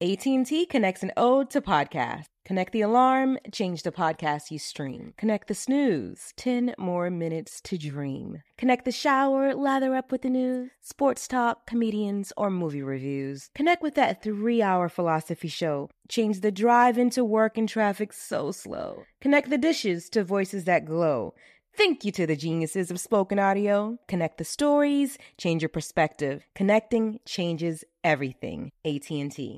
AT&T connects an ode to podcasts. Connect the alarm, change the podcast you stream. Connect the snooze, 10 more minutes to dream. Connect the shower, lather up with the news, sports talk, comedians, or movie reviews. Connect with that 3-hour philosophy show. Change the drive into work and traffic so slow. Connect the dishes to voices that glow. Thank you to the geniuses of spoken audio. Connect the stories, change your perspective. Connecting changes everything. AT&T.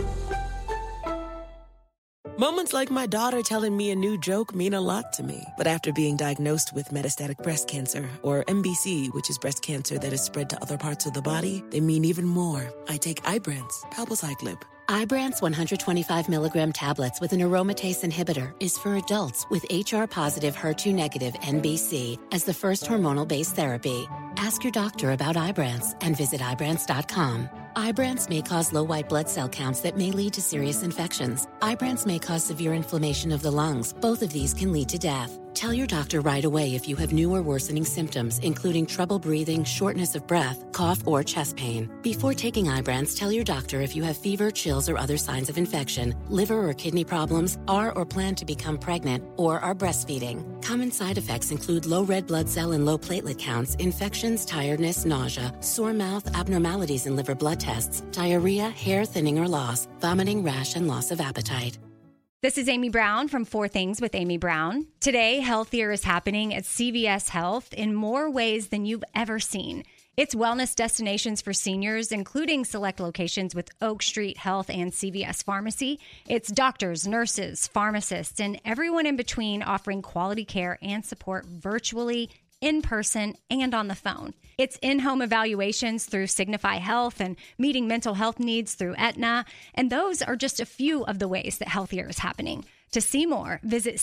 Moments like my daughter telling me a new joke mean a lot to me. But after being diagnosed with metastatic breast cancer, or MBC, which is breast cancer that is spread to other parts of the body, they mean even more. I take Ibrance, palbociclib. Ibrance 125 milligram tablets with an aromatase inhibitor is for adults with HR-positive, HER2-negative MBC as the first hormonal-based therapy. Ask your doctor about Ibrance and visit Ibrance.com. Ibrance may cause low white blood cell counts that may lead to serious infections. Ibrance may cause severe inflammation of the lungs. Both of these can lead to death. Tell your doctor right away if you have new or worsening symptoms, including trouble breathing, shortness of breath, cough, or chest pain. Before taking Ibrance, tell your doctor if you have fever, chills, or other signs of infection, liver or kidney problems, are or plan to become pregnant, or are breastfeeding. Common side effects include low red blood cell and low platelet counts, infections, tiredness, nausea, sore mouth, abnormalities in liver blood tests, diarrhea, hair thinning or loss, vomiting, rash, and loss of appetite. This is Amy Brown from 4 Things with Amy Brown. Today, Healthier is happening at CVS Health in more ways than you've ever seen. It's wellness destinations for seniors, including select locations with Oak Street Health and CVS Pharmacy. It's doctors, nurses, pharmacists, and everyone in between offering quality care and support virtually, in person, and on the phone. It's in-home evaluations through Signify Health and meeting mental health needs through Aetna. And those are just a few of the ways that Healthier is happening. To see more, visit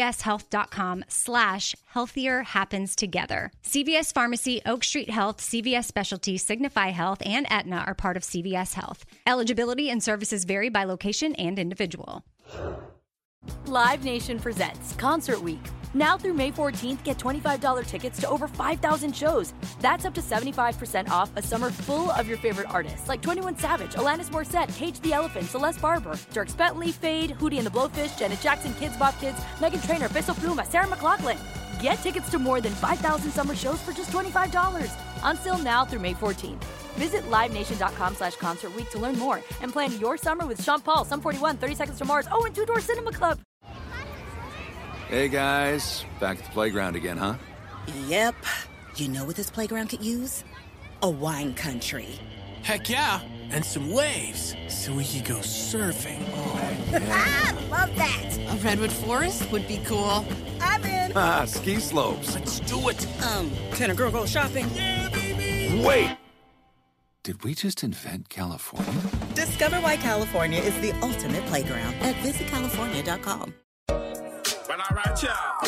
cvshealth.com/healthier happens together. CVS Pharmacy, Oak Street Health, CVS Specialty, Signify Health, and Aetna are part of CVS Health. Eligibility and services vary by location and individual. Live Nation presents Concert Week. Now through May 14th, get $25 tickets to over 5,000 shows. That's up to 75% off a summer full of your favorite artists like 21 Savage, Alanis Morissette, Cage the Elephant, Celeste Barber, Dierks Bentley, Fade, Hootie and the Blowfish, Janet Jackson, Kidz Bop Kids, Meghan Trainor, Peso Pluma, Sarah McLachlan. Get tickets to more than 5,000 summer shows for just $25. Until now through May 14th. Visit LiveNation.com/Concert Week to learn more and plan your summer with Sean Paul, Sum 41, 30 Seconds to Mars, and Two Door Cinema Club. Hey guys, back at the playground again, huh? Yep. You know what this playground could use? A wine country. Heck yeah, and some waves so we could go surfing. Oh, yeah. Love that. A redwood forest would be cool. I'm in. Ski slopes. Let's do it. Can a girl go shopping? Yeah, baby. Wait. Did we just invent California? Discover why California is the ultimate playground at visitcalifornia.com. Well, all right, y'all.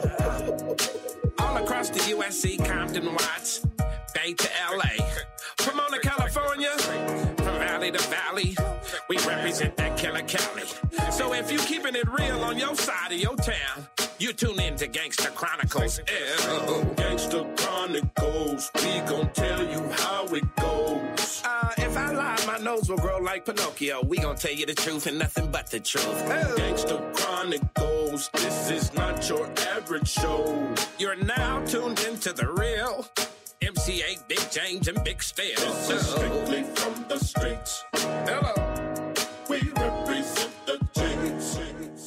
All across the USC, Compton, Watts, Bay to LA. From Pomona, California, from valley to valley, we represent that killer Cali. So if you keeping it real on your side of your town, you tune in to Gangsta Chronicles. Gangsta Chronicles, we gon' tell you how it goes. If I lie, my nose will grow like Pinocchio. We gon' tell you the truth and nothing but the truth. Gangsta Chronicles, this is not your average show. You're now tuned into the real MC8, Big James, and Big Stairs. This is strictly from the streets. Hello, we represent the James.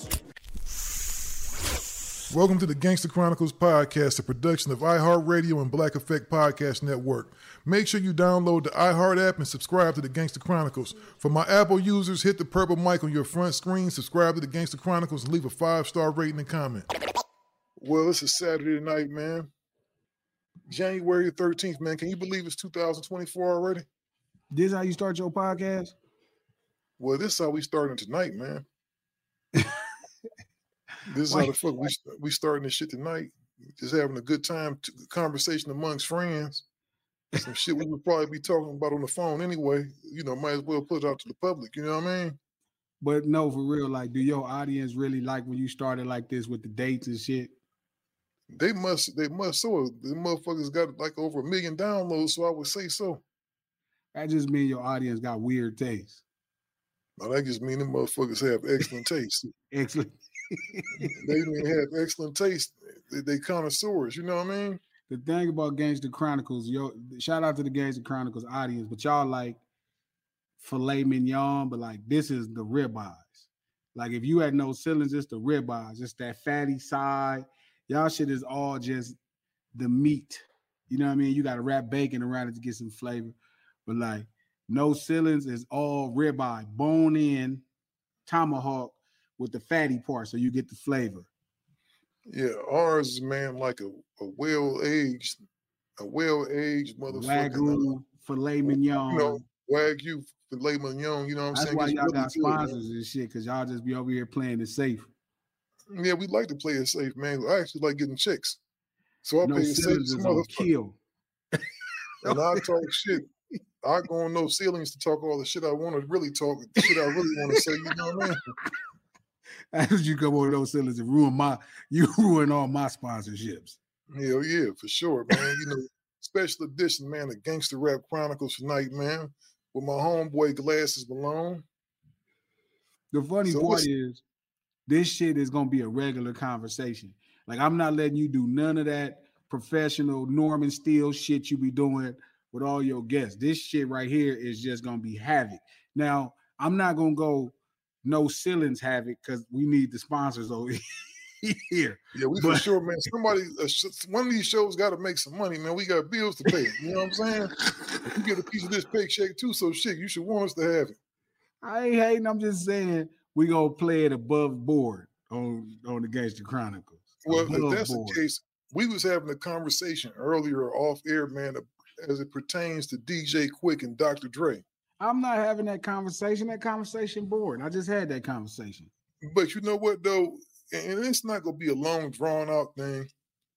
Welcome to the Gangsta Chronicles podcast, a production of iHeartRadio and Black Effect Podcast Network. Make sure you download the iHeart app and subscribe to the Gangsta Chronicles. For my Apple users, hit the purple mic on your front screen, subscribe to the Gangsta Chronicles, and leave a 5-star rating and comment. Well, this is Saturday night, man. January 13th, man. Can you believe it's 2024 already? This how you start your podcast? Well, this is how we starting tonight, man. This is how the fuck we starting this shit tonight. Just having a good time, conversation amongst friends. Some shit we would probably be talking about on the phone anyway. You know, might as well put it out to the public. You know what I mean? But no, for real, like, do your audience really like when you started like this with the dates and shit? They must. So the motherfuckers got like over 1 million downloads, so I would say so. That just means your audience got weird taste. No, that just mean them motherfuckers have excellent taste. Excellent. They mean have excellent taste. They connoisseurs, you know what I mean? The thing about Gangsta Chronicles, shout out to the Gangsta Chronicles audience, but y'all like filet mignon, but like this is the ribeyes. Like if you had no ceilings, it's the ribeyes, just that fatty side. Y'all shit is all just the meat. You know what I mean? You got to wrap bacon around it to get some flavor. But like no ceilings is all ribeye, bone in, tomahawk with the fatty part, so you get the flavor. Yeah, ours is, man, like a well-aged motherfucker. Wagyu filet mignon. You know, Wagyu filet mignon, you know what I'm That's saying? That's why y'all really got sponsors good, and shit, because y'all just be over here playing it safe. Yeah, we like to play it safe, man. I actually like getting chicks. So I no play it safe. Kill. And I talk shit. I go on no ceilings to talk all the shit I want to really talk, the shit I really want to say, you know what I mean? As you come on those ceilings and ruin all my sponsorships. Hell yeah, for sure, man. You know, special edition, man, of Gangsta Rap Chronicles tonight, man, with my homeboy Glasses Malone. The funny part is, this shit is gonna be a regular conversation. Like I'm not letting you do none of that professional Norman Steele shit you be doing with all your guests. This shit right here is just gonna be havoc. Now, I'm not gonna go no ceilings havoc because we need the sponsors over here. Yeah, for sure, man. One of these shows got to make some money, man. We got bills to pay. You know what I'm saying? You get a piece of this paycheck too, so shit, you should want us to have it. I ain't hating. I'm just saying we gonna play it above board on the Gangsta Chronicles. Well, if that's the case, we was having a conversation earlier off air, man, as it pertains to DJ Quick and Dr. Dre. I'm not having that conversation. That conversation boring. I just had that conversation. But you know what, though? And it's not going to be a long, drawn-out thing.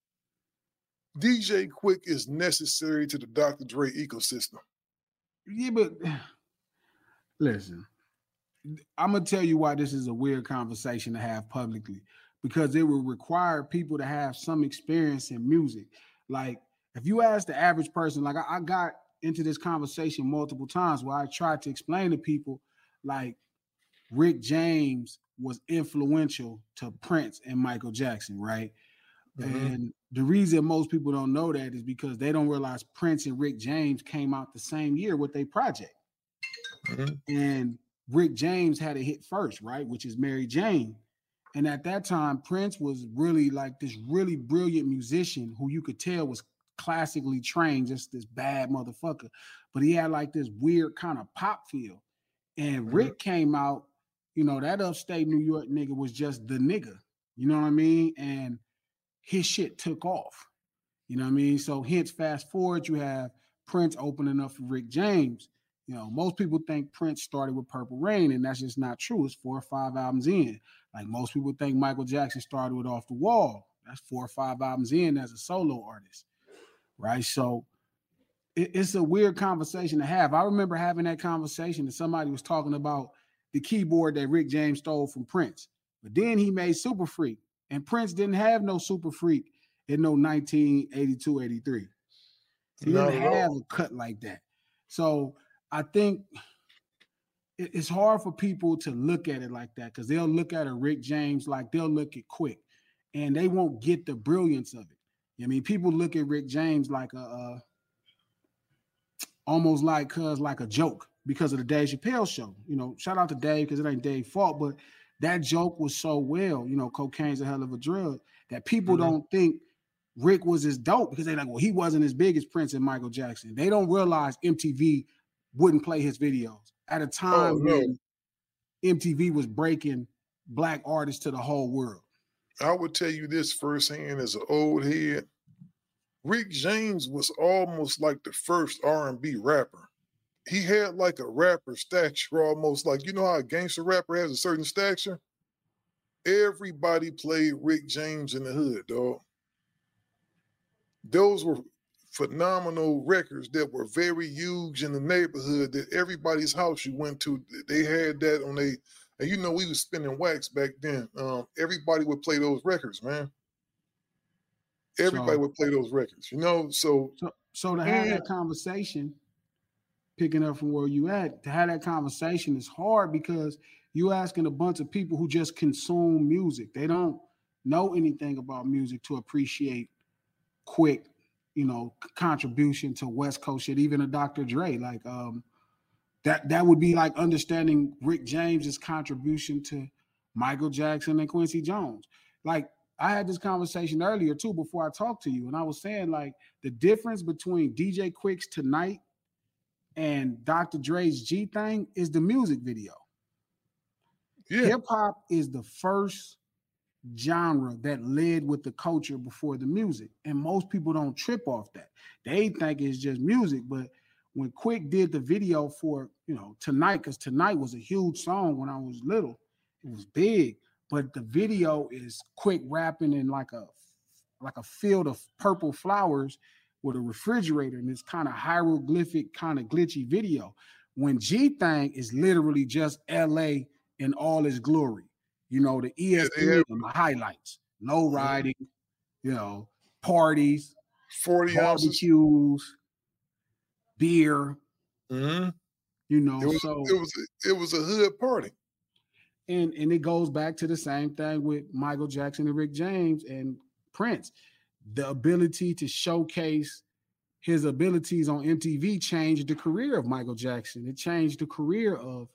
DJ Quick is necessary to the Dr. Dre ecosystem. Yeah, but listen, I'm going to tell you why this is a weird conversation to have publicly. Because it will require people to have some experience in music. Like, if you ask the average person, like I got into this conversation multiple times where I tried to explain to people, like, Rick James was influential to Prince and Michael Jackson, right? Mm-hmm. And the reason most people don't know that is because they don't realize Prince and Rick James came out the same year with their project. Mm-hmm. And Rick James had a hit first, right? Which is Mary Jane. And at that time, Prince was really like this really brilliant musician who you could tell was classically trained, just this bad motherfucker. But he had like this weird kind of pop feel. And Rick came out, you know, that upstate New York nigga was just the nigga. You know what I mean? And his shit took off. You know what I mean? So hence, fast forward, you have Prince opening up for Rick James. You know, most people think Prince started with Purple Rain, and that's just not true. It's 4 or 5 albums in. Like most people think Michael Jackson started with Off the Wall. That's 4 or 5 albums in as a solo artist, right? So it's a weird conversation to have. I remember having that conversation and somebody was talking about the keyboard that Rick James stole from Prince. But then he made Super Freak, and Prince didn't have no Super Freak in no 1982, 83. He didn't have a cut like that. So I think it's hard for people to look at it like that because they'll look at a Rick James like they'll look at Quick, and they won't get the brilliance of it. I mean, people look at Rick James like almost like a joke because of the Dave Chappelle show. You know, shout out to Dave because it ain't Dave's fault, but that joke was so well, you know, cocaine's a hell of a drug that people don't think Rick was as dope because they're like, well, he wasn't as big as Prince and Michael Jackson. They don't realize MTV wouldn't play his videos at a time when MTV was breaking black artists to the whole world. I would tell you this firsthand as an old head. Rick James was almost like the first R&B rapper. He had like a rapper stature, almost like, you know how a gangster rapper has a certain stature? Everybody played Rick James in the hood, dog. Those were phenomenal records that were very huge in the neighborhood that everybody's house you went to, they had that on and you know, we was spinning wax back then. Everybody would play those records, man. Everybody would play those records, you know? So to have that conversation, picking up from where you at, to have that conversation is hard because you asking a bunch of people who just consume music. They don't know anything about music to appreciate Quick, contribution to West Coast shit, even a Dr. Dre. Like that would be like understanding Rick James's contribution to Michael Jackson and Quincy Jones. Like I had this conversation earlier too before I talked to you, and I was saying like the difference between DJ Quick's Tonight and Dr. Dre's G Thing is the music video. Yeah. Hip hop is the first genre that led with the culture before the music, and most people don't trip off that. They think it's just music, but when Quick did the video for Tonight, because Tonight was a huge song when I was little, it was big, but the video is Quick rapping in like a field of purple flowers with a refrigerator, and it's kind of hieroglyphic, kind of glitchy video. When G Thing is literally just LA in all its glory. The ESPN, the highlights, low riding, parties, 40 barbecues, beer. Mm-hmm. It was a hood party. And it goes back to the same thing with Michael Jackson and Rick James and Prince. The ability to showcase his abilities on MTV changed the career of Michael Jackson. It changed the career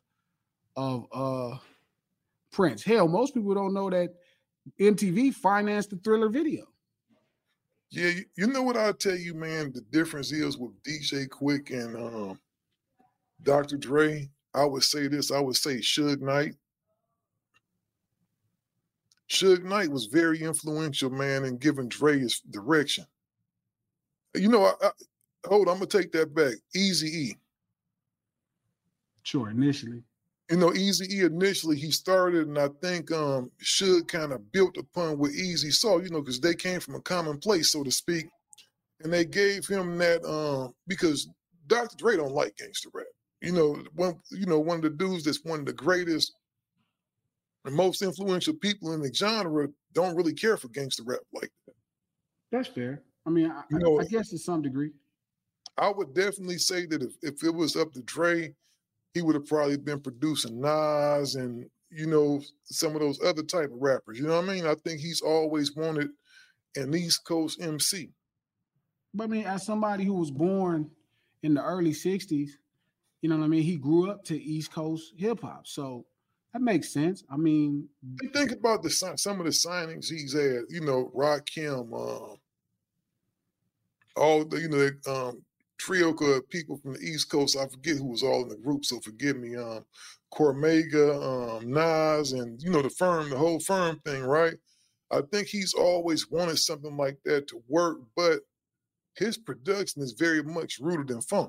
of Prince. Hell, most people don't know that MTV financed the Thriller video. Yeah, you know what I'll tell you, man, the difference is with DJ Quick and Dr. Dre. I would say Suge Knight. Suge Knight was very influential, man, in giving Dre his direction. Hold on, I'm going to take that back. Eazy-E. Sure, initially. Eazy-E initially, he started, and I think Suge kind of built upon what Eazy saw, because they came from a common place, so to speak, and they gave him that because Dr. Dre don't like gangster rap. One of the dudes that's one of the greatest and most influential people in the genre don't really care for gangster rap like that. That's fair. I mean, I guess to some degree. I would definitely say that if it was up to Dre, he would have probably been producing Nas and, some of those other type of rappers. You know what I mean? I think he's always wanted an East Coast MC. But I mean, as somebody who was born in the early 60s, he grew up to East Coast hip hop. So that makes sense. I mean, think about some of the signings he's had, Rakim, all the, trio of people from the East Coast. I forget who was all in the group, so forgive me. Cormega, Nas, and the whole Firm thing, right? I think he's always wanted something like that to work, but his production is very much rooted in funk.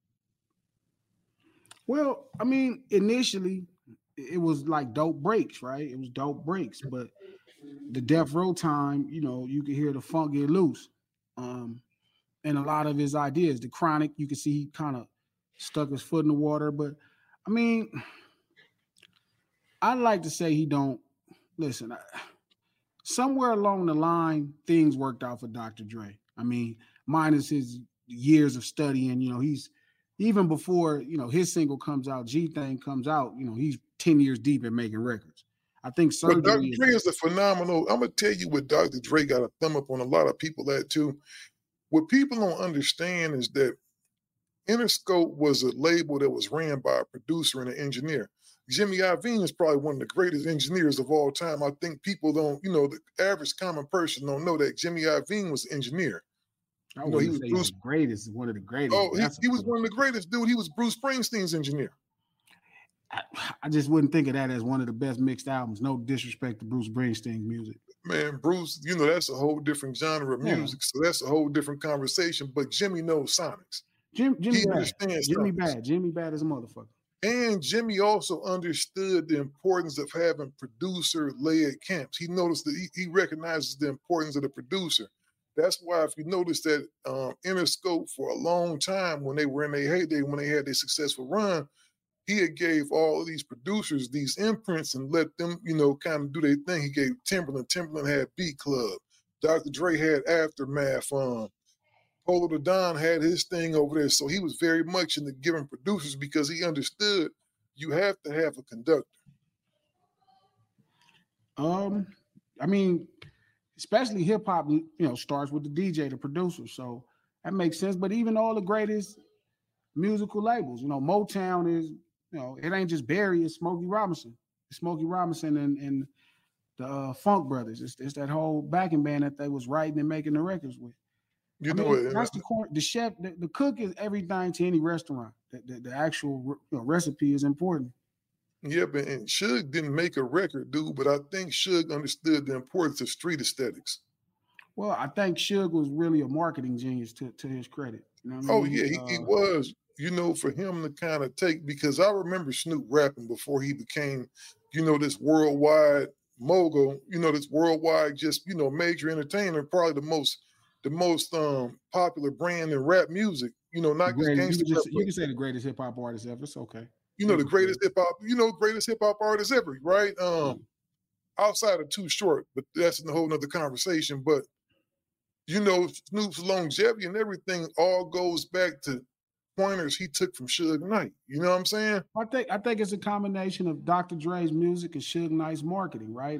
Well, I mean, initially it was like dope breaks, right? It was dope breaks, but the Death Row time, you could hear the funk get loose. And a lot of his ideas, the Chronic, you can see he kind of stuck his foot in the water. But I mean, I'd like to say he don't listen. Somewhere along the line, things worked out for Dr. Dre. I mean, minus his years of studying, he's even before, his single comes out, G Thing comes out, he's 10 years deep in making records. I think Dr. Dre is a phenomenal. I'm going to tell you what Dr. Dre got a thumb up on a lot of people at too. What people don't understand is that Interscope was a label that was ran by a producer and an engineer. Jimmy Iovine is probably one of the greatest engineers of all time. I think people don't, the average common person don't know that Jimmy Iovine was an engineer. I wouldn't say he's the greatest, one of the greatest. Oh, he was one of the greatest, dude. He was Bruce Springsteen's engineer. I just wouldn't think of that as one of the best mixed albums. No disrespect to Bruce Springsteen's music. Man, Bruce, that's a whole different genre of music, so that's a whole different conversation. But Jimmy knows sonics. Jimmy Bad is a motherfucker. And Jimmy also understood the importance of having producer-led camps. He noticed that he recognizes the importance of the producer. That's why if you notice that Interscope for a long time, when they were in their heyday, when they had their successful run, he had gave all of these producers these imprints and let them, kind of do their thing. He gave Timberland. Timberland had Beat Club. Dr. Dre had Aftermath. Polo the Don had his thing over there. So he was very much into giving producers because he understood you have to have a conductor. I mean, especially hip hop, starts with the DJ, the producer. So that makes sense. But even all the greatest musical labels, Motown is, it ain't just Barry, it's Smokey Robinson. It's Smokey Robinson and the Funk Brothers. It's that whole backing band that they was writing and making the records with. That's the chef. The cook is everything to any restaurant. The actual recipe is important. Yeah, but and Suge didn't make a record, dude. But I think Suge understood the importance of street aesthetics. Well, I think Suge was really a marketing genius to his credit. You know what I mean? Oh yeah, he was. For him to kind of take, because I remember Snoop rapping before he became, this worldwide mogul. This worldwide major entertainer, probably the most popular brand in rap music. Not just gangster. You can say the greatest hip hop artist ever. It's okay. The greatest hip hop artist ever, right? Outside of Too Short, but that's a whole nother conversation. But Snoop's longevity and everything all goes back to pointers he took from Suge Knight. You know what I'm saying? I think it's a combination of Dr. Dre's music and Suge Knight's marketing, right?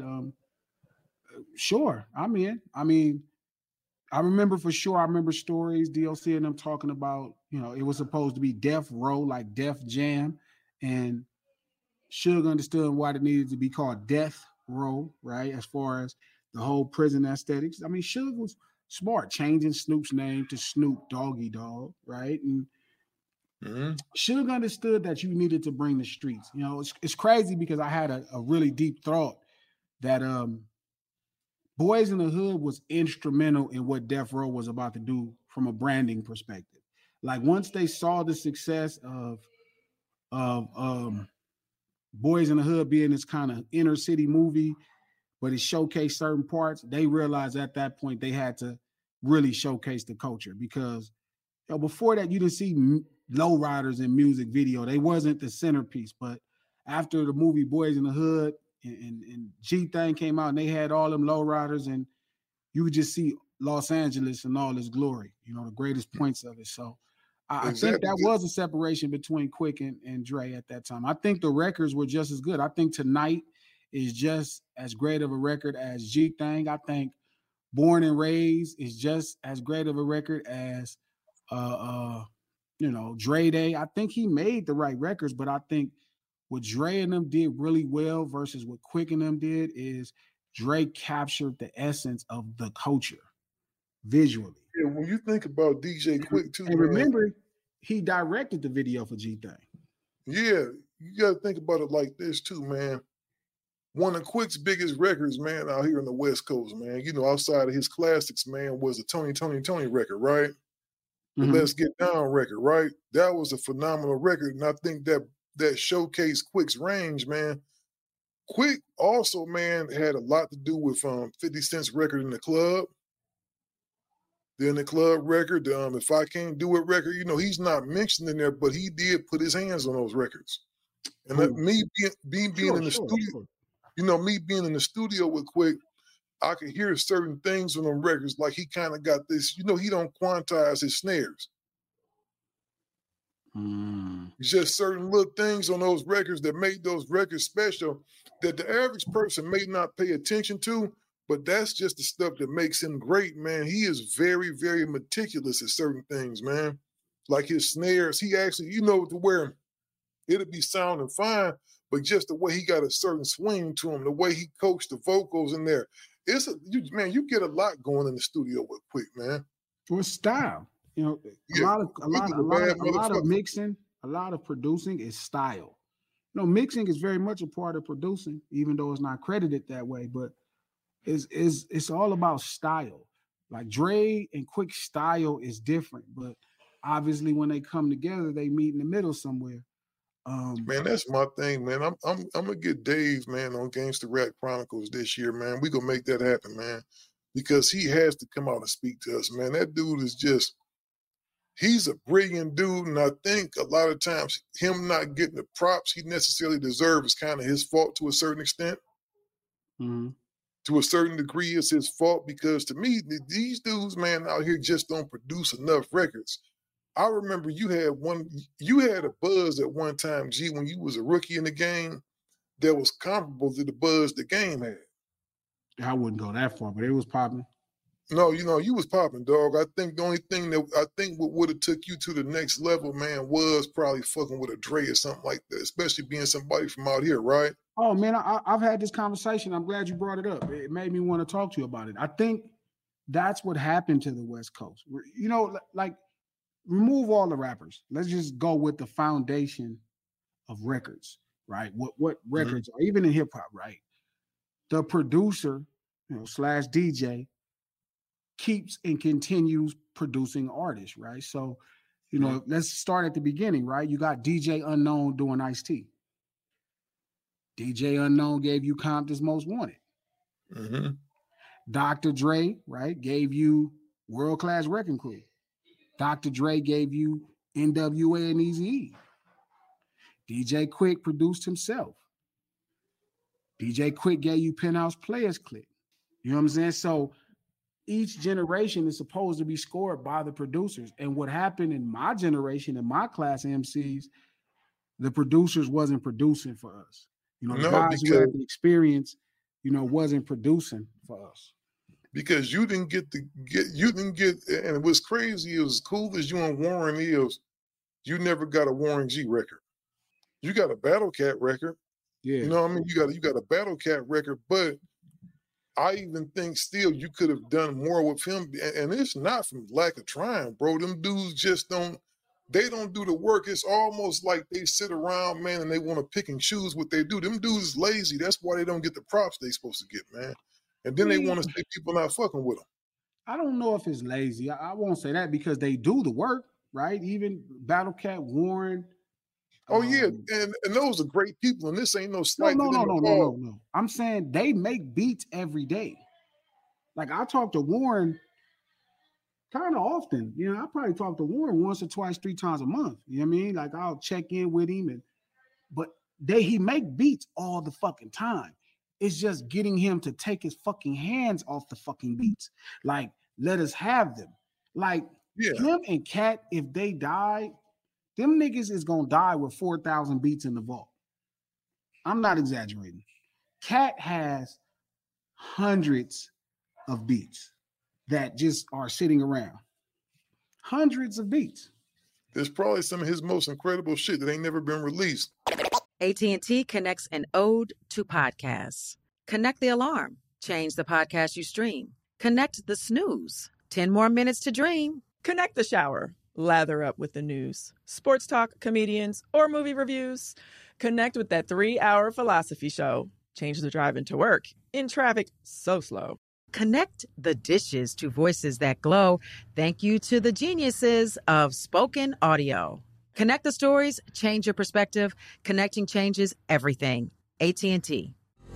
Sure, I'm in. I mean, I remember stories, DLC and them talking about, it was supposed to be Death Row, like Def Jam, and Suge understood why it needed to be called Death Row, right? As far as the whole prison aesthetics. I mean, Suge was smart, changing Snoop's name to Snoop Doggy Dogg, right? And Suge understood that you needed to bring the streets. It's crazy because I had a really deep thought that Boys in the Hood was instrumental in what Death Row was about to do from a branding perspective. Like once they saw the success of Boys in the Hood being this kind of inner city movie, but it showcased certain parts, they realized at that point they had to really showcase the culture because before that you didn't see lowriders in music video. They wasn't the centerpiece, but after the movie Boys in the Hood and G-Thang came out and they had all them lowriders and you would just see Los Angeles in all its glory, the greatest points of it. So I think that was a separation between Quick and Dre at that time. I think the records were just as good. I think Tonight is just as great of a record as G-Thang. I think Born and Raised is just as great of a record as Dre Day. I think he made the right records, but I think what Dre and them did really well versus what Quick and them did is Dre captured the essence of the culture visually. Yeah, when you think about DJ Quick too, and remember, he directed the video for G-Thang. Yeah, you got to think about it like this too, man. One of Quick's biggest records, man, out here in the West Coast, man, outside of his classics, man, was the Tony record, right? The Let's Get Down record, right? That was a phenomenal record, and I think that showcased Quick's range, man. Quick also, man, had a lot to do with 50 Cent's record In the Club. Then the club record, If I Can't Do It record, he's not mentioned in there, but he did put his hands on those records. And me being in the studio, me being in the studio with Quick, I could hear certain things on them records. Like he kind of got this, he don't quantize his snares. Just certain little things on those records that made those records special that the average person may not pay attention to, but that's just the stuff that makes him great, man. He is very, very meticulous at certain things, man. Like his snares, he actually, to where it'll be sounding fine, but just the way he got a certain swing to him, the way he coached the vocals in there. You get a lot going in the studio with Quick, man. With style. A lot of mixing, a lot of producing is style. Mixing is very much a part of producing, even though it's not credited that way, but it's all about style. Like Dre and Quick style is different, but obviously when they come together, they meet in the middle somewhere. Man, that's my thing, man. I'm gonna get Dave, man, on Gangsta Rap Chronicles this year, man. We gonna make that happen, man, because he has to come out and speak to us, man. That dude is he's a brilliant dude, and I think a lot of times him not getting the props he necessarily deserves is kind of his fault to a certain extent. to a certain degree, it's his fault because to me, these dudes, man, out here just don't produce enough records. I remember you had a buzz at one time, G, when you was a rookie in the game that was comparable to the buzz the game had. I wouldn't go that far, but it was popping. No, you was popping, dog. I think the only thing what would have took you to the next level, man, was probably fucking with a Dre or something like that, especially being somebody from out here, right? Oh, man, I've had this conversation. I'm glad you brought it up. It made me want to talk to you about it. I think that's what happened to the West Coast. Like, remove all the rappers. Let's just go with the foundation of records, right? What records are, even in hip hop, right? The producer, slash DJ keeps and continues producing artists, right? So, let's start at the beginning, right? You got DJ Unknown doing Ice-T. DJ Unknown gave you Compton's Most Wanted. Mm-hmm. Dr. Dre, right, gave you World Class Wrecking Crew. Dr. Dre gave you NWA and Eazy-E. DJ Quick produced himself. DJ Quick gave you Penthouse Players Clique. You know what I'm saying? So each generation is supposed to be scored by the producers. And what happened in my generation, in my class MCs, the producers wasn't producing for us. The guys who had the experience, wasn't producing for us. Because you didn't get, and what's crazy is, as cool as you and Warren is, you never got a Warren G record. You got a Battle Cat record. Yeah. You know what I mean? You got a Battle Cat record, but I even think still you could have done more with him. And it's not from lack of trying, bro. Them dudes just don't do the work. It's almost like they sit around, man, and they want to pick and choose what they do. Them dudes is lazy. That's why they don't get the props they supposed to get, man. And then they want to say people not fucking with them. I don't know if it's lazy. I won't say that because they do the work, right? Even Battle Cat, Warren. Oh, yeah. And those are great people. And this ain't no slight. No. I'm saying they make beats every day. Like, I talk to Warren kind of often. I probably talk to Warren once or twice, 3 times a month. You know what I mean? Like, I'll check in with him. But he make beats all the fucking time. It's just getting him to take his fucking hands off the fucking beats. Like, let us have them. Like, him and Cat, if they die, them niggas is gonna die with 4,000 beats in the vault. I'm not exaggerating. Cat has hundreds of beats that just are sitting around. Hundreds of beats. There's probably some of his most incredible shit that ain't never been released. AT&T connects an ode to podcasts. Connect the alarm. Change the podcast you stream. Connect the snooze. 10 more minutes to dream. Connect the shower. Lather up with the news, sports talk, comedians, or movie reviews. Connect with that 3-hour philosophy show. Change the drive into work in traffic so slow. Connect the dishes to voices that glow. Thank you to the geniuses of spoken audio. Connect the stories, change your perspective. Connecting changes everything. AT&T.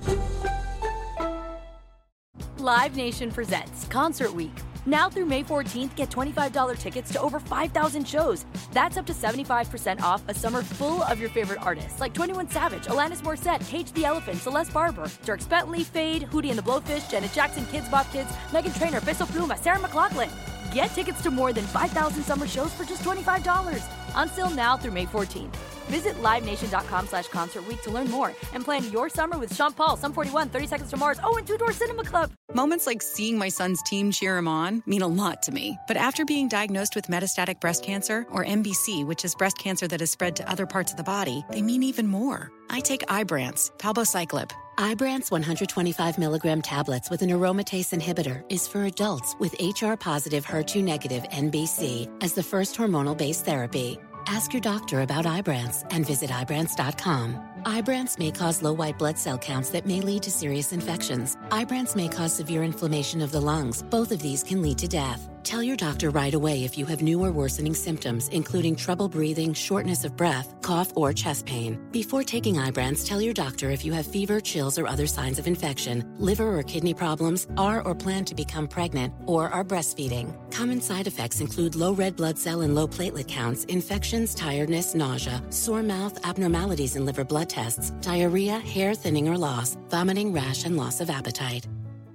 Live Nation presents Concert Week. Now through May 14th, get $25 tickets to over 5,000 shows. That's up to 75% off a summer full of your favorite artists like 21 Savage, Alanis Morissette, Cage the Elephant, Celeste Barber, Dierks Bentley, Fade, Hootie and the Blowfish, Janet Jackson, Kids Bop Kids, Meghan Trainor, Peso Pluma, Sarah McLachlan. Get tickets to more than 5,000 summer shows for just $25. On sale now through May 14th. Visit LiveNation.com/Concert Week to learn more and plan your summer with Sean Paul, Sum 41, 30 Seconds to Mars, and Two Door Cinema Club. Moments like seeing my son's team cheer him on mean a lot to me. But after being diagnosed with metastatic breast cancer, or MBC, which is breast cancer that has spread to other parts of the body, they mean even more. I take Ibrance, palbociclib. Ibrance 125 milligram tablets with an aromatase inhibitor is for adults with HR-positive, HER2-negative NBC as the first hormonal-based therapy. Ask your doctor about Ibrance and visit Ibrance.com. Ibrance may cause low white blood cell counts that may lead to serious infections. Ibrance may cause severe inflammation of the lungs. Both of these can lead to death. Tell your doctor right away if you have new or worsening symptoms, including trouble breathing, shortness of breath, cough, or chest pain. Before taking Ibrance, tell your doctor if you have fever, chills, or other signs of infection, liver or kidney problems, are or plan to become pregnant, or are breastfeeding. Common side effects include low red blood cell and low platelet counts, infections, tiredness, nausea, sore mouth, abnormalities in liver blood tests, diarrhea, hair thinning or loss, vomiting, rash, and loss of appetite.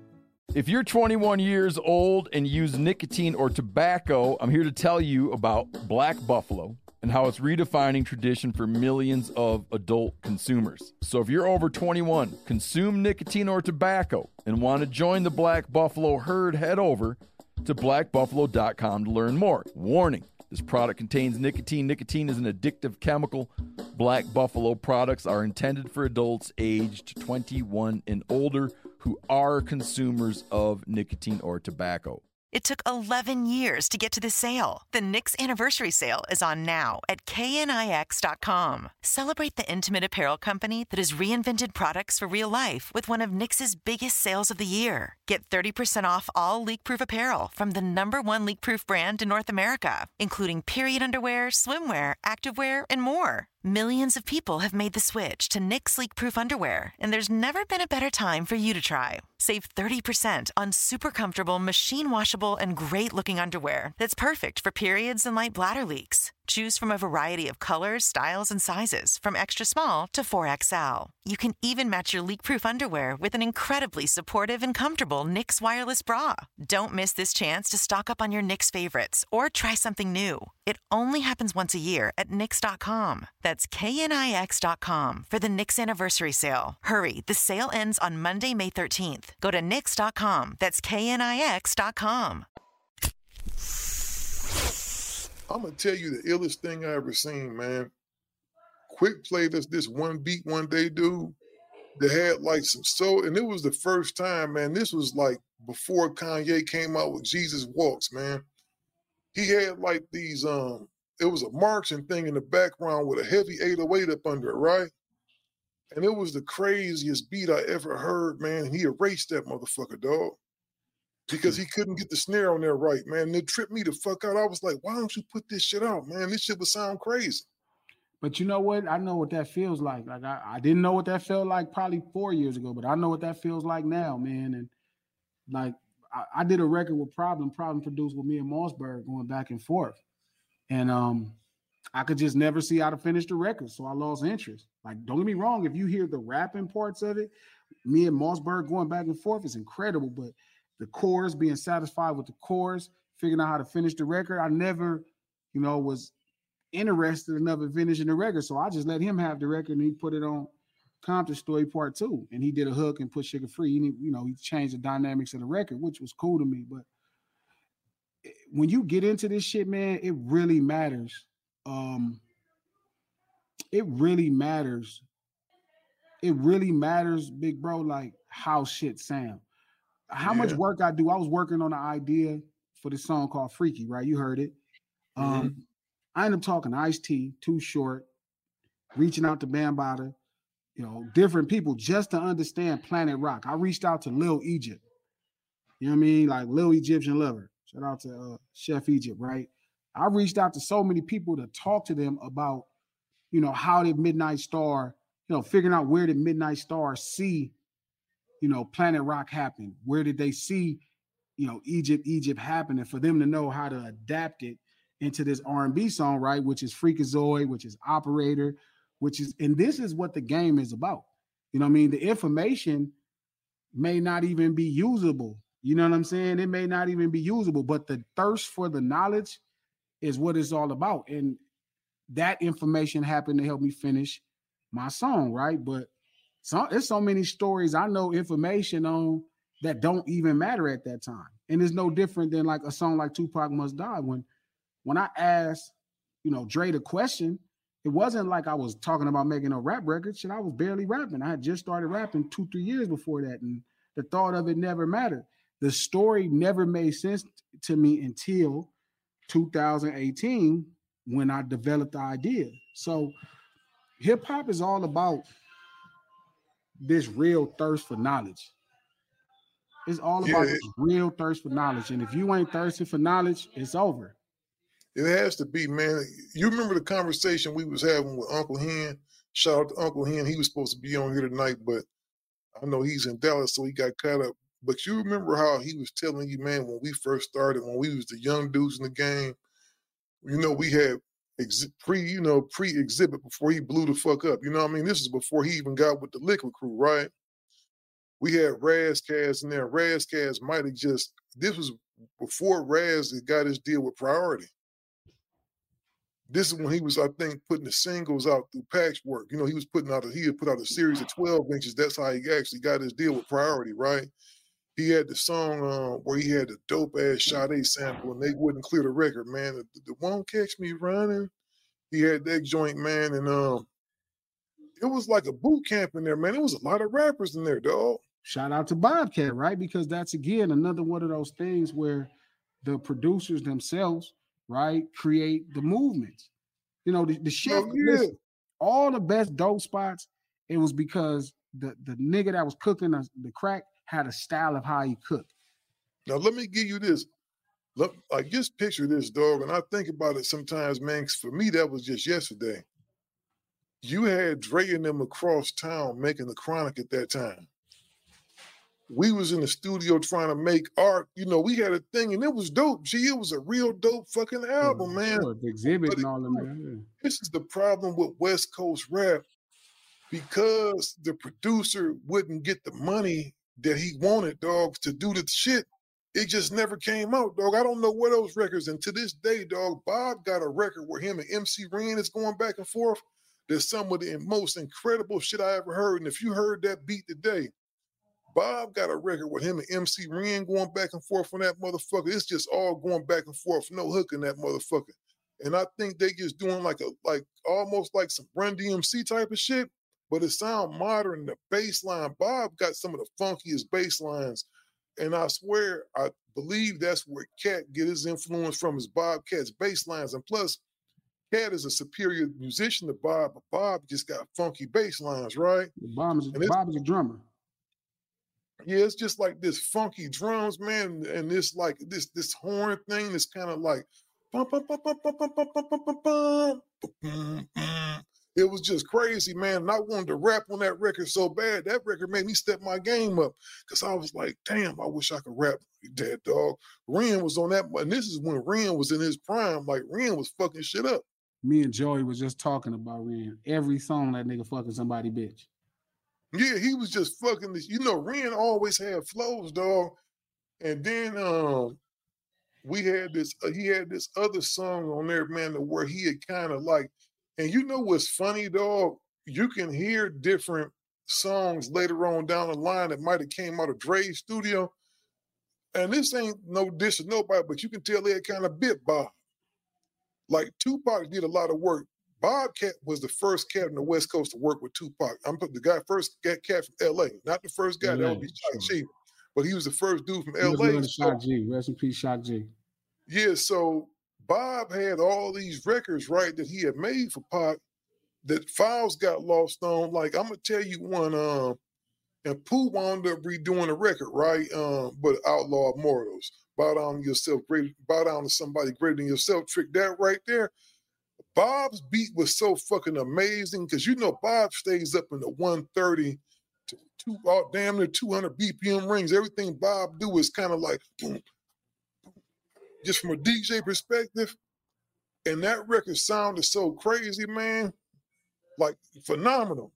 If you're 21 years old and use nicotine or tobacco, I'm here to tell you about Black Buffalo and how it's redefining tradition for millions of adult consumers. So if you're over 21, consume nicotine or tobacco, and want to join the Black Buffalo herd, head over to blackbuffalo.com to learn more. Warning, this product contains nicotine. Nicotine is an addictive chemical. Black Buffalo products are intended for adults aged 21 and older who are consumers of nicotine or tobacco. It took 11 years to get to this sale. The Knix Anniversary Sale is on now at knix.com. Celebrate the intimate apparel company that has reinvented products for real life with one of Knix's biggest sales of the year. Get 30% off all leak-proof apparel from the #1 leak-proof brand in North America, including period underwear, swimwear, activewear, and more. Millions of people have made the switch to Knix leak-proof underwear, and there's never been a better time for you to try. Save 30% on super comfortable, machine-washable, and great-looking underwear that's perfect for periods and light bladder leaks. Choose from a variety of colors, styles, and sizes, from extra small to 4XL. You can even match your leak-proof underwear with an incredibly supportive and comfortable Knix wireless bra. Don't miss this chance to stock up on your Knix favorites or try something new. It only happens once a year at Knix.com. That's knix.com for the Knix Anniversary Sale. Hurry, the sale ends on Monday, May 13th. Go to Knix.com. That's knix.com. I'm going to tell you the illest thing I ever seen, man. Quick played us this one beat one day, dude, that had like some soul. And it was the first time, man. This was like before Kanye came out with Jesus Walks, man. He had like these, it was a marching thing in the background with a heavy 808 up under it, right? And it was the craziest beat I ever heard, man. And he erased that motherfucker, dog. Because he couldn't get the snare on there right, man. And it tripped me the fuck out. I was like, why don't you put this shit out, man? This shit would sound crazy. But you know what? I know what that feels like. Like I didn't know what that felt like probably 4 years ago, but I know what that feels like now, man. And like I did a record with Problem produced with me and Mossberg going back and forth. And I could just never see how to finish the record. So I lost interest. Like, don't get me wrong, if you hear the rapping parts of it, me and Mossberg going back and forth is incredible. But the chorus, being satisfied with the chorus, figuring out how to finish the record, I never, was interested enough in finishing the record. So I just let him have the record and he put it on Compton Story Part 2. And he did a hook and put Sugar Free. He changed the dynamics of the record, which was cool to me. But when you get into this shit, man, it really matters. It really matters. It really matters, big bro, like how shit sound. How much work I do. I was working on an idea for this song called Freaky, right? You heard it. I ended up talking to Ice-T, Too Short, reaching out to Bambaataa, different people just to understand Planet Rock. I reached out to Lil Egypt. You know what I mean? Like Lil Egyptian Lover. Shout out to Chef Egypt, right? I reached out to so many people to talk to them about, how did Midnight Star, figuring out where did Midnight Star see Planet Rock happen? Where did they see, Egypt happen? And for them to know how to adapt it into this R&B song, right? Which is Freakazoid, which is Operator, and this is what the game is about. You know what I mean? The information may not even be usable. You know what I'm saying? It may not even be usable, but the thirst for the knowledge is what it's all about. And that information happened to help me finish my song, right? But there's so many stories I know information on that don't even matter at that time. And it's no different than like a song like Tupac Must Die. When I asked, Dre the question, it wasn't like I was talking about making a rap record. Shit, I was barely rapping. I had just started rapping 2-3 years before that. And the thought of it never mattered. The story never made sense to me until 2018 when I developed the idea. So hip hop is all about this real thirst for knowledge. It's all about this real thirst for knowledge. And if you ain't thirsty for knowledge, it's over. It has to be, man. You remember the conversation we was having with Uncle Hen? Shout out to Uncle Hen. He was supposed to be on here tonight, but I know he's in Dallas, so he got caught up. But you remember how he was telling you, man, when we first started, when we was the young dudes in the game, we had pre-exhibit before he blew the fuck up. You know what I mean? This is before he even got with the Liquid Crew, right? we had Razzcast in there. Razzcast might have just, this was before Raz had got his deal with Priority. This is when he was, I think, putting the singles out through Patchwork. You know, he had put out a series of 12 inches. That's how he actually got his deal with Priority, right? He had the song where he had the dope-ass Sade sample, and they wouldn't clear the record, man. The Won't Catch Me Running. He had that joint, man, and it was like a boot camp in there, man. It was a lot of rappers in there, dog. Shout out to Bobcat, right? Because that's, again, another one of those things where the producers themselves, right, create the movements. You know, the chef, listen, all the best dope spots, it was because the nigga that was cooking the crack had a style of how he cooked. Now, let me give you this. Look, like, just picture this, dog, and I think about it sometimes, man, 'cause for me, that was just yesterday. You had Dre and them across town making the Chronic at that time. We was in the studio trying to make art. You know, we had a thing, and it was dope. Gee, it was a real dope fucking album, man. Sure, the Exhibit and all of that. Yeah. This is the problem with West Coast rap. Because the producer wouldn't get the money that he wanted, dog, to do the shit, it just never came out, dog. I don't know where those records, and to this day, dog, Bob got a record where him and MC Ren is going back and forth. There's some of the most incredible shit I ever heard, and if you heard that beat today, Bob got a record with him and MC Ren going back and forth on that motherfucker. It's just all going back and forth, no hook in that motherfucker. And I think they just doing like almost like some Run DMC type of shit, but it sound modern. The bass line, Bob got some of the funkiest bass lines. And I swear, I believe that's where Cat get his influence from, is Bob Cat's bass lines. And plus, Cat is a superior musician to Bob, but Bob just got funky bass lines, right? Bob is a drummer. Yeah, it's just like this funky drums, man, and this like this horn thing that's kind of like bum, bum, bum, bum, bum, bum, bum, bum, bum, bum, bum. It was just crazy, man. And I wanted to rap on that record so bad. That record made me step my game up because I was like, damn, I wish I could rap like that, dog. Ren was on that, and this is when Ren was in his prime. Like, Ren was fucking shit up. Me and Joey was just talking about Ren. Every song that nigga fucking somebody bitch. Yeah, he was just fucking this. You know, Ren always had flows, dog. And then he had this other song on there, man, where he had kind of like, and you know what's funny, dog? You can hear different songs later on down the line that might have came out of Dre's studio. And this ain't no diss to nobody, but you can tell they had kind of bit Bob. Like, Tupac did a lot of work. Bob Cat was the first cat on the West Coast to work with Tupac. I'm the guy first cat from LA, not the first guy. That would be Shock G, but he was the first dude from LA. Shock G, rest in peace, Shock G. Yeah, so Bob had all these records, right, that he had made for Pac that files got lost on. Like, I'm gonna tell you one, and Pooh wound up redoing the record, right? But Outlaw Immortals, bow down to somebody greater than yourself. Trick that right there. Bob's beat was so fucking amazing because you know Bob stays up in the 130 to damn near 200 BPM rings. Everything Bob do is kind of like boom, boom, just from a DJ perspective. And that record sounded so crazy, man, like phenomenal.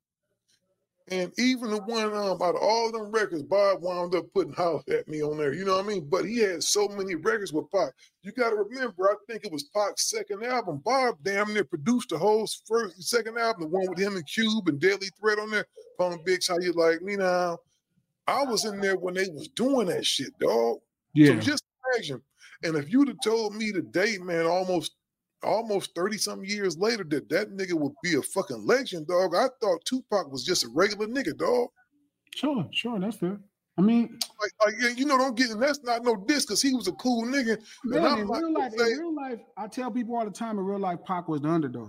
And even the one out of all them records, Bob wound up putting Holler at Me on there. You know what I mean? But he had so many records with Pac. You got to remember, I think it was Pac's second album. Bob damn near produced the whole second album, the one with him and Cube and Deadly Threat on there. Pump Bitch, How You Like Me Now. I was in there when they was doing that shit, dog. Yeah. So just imagine. And if you'd have told me today, man, almost 30-something years later, that nigga would be a fucking legend, dog. I thought Tupac was just a regular nigga, dog. Sure, that's fair. I mean, like you know, don't get, and that's not no diss because he was a cool nigga. Man, in real life, I tell people all the time, in real life, Pac was the underdog.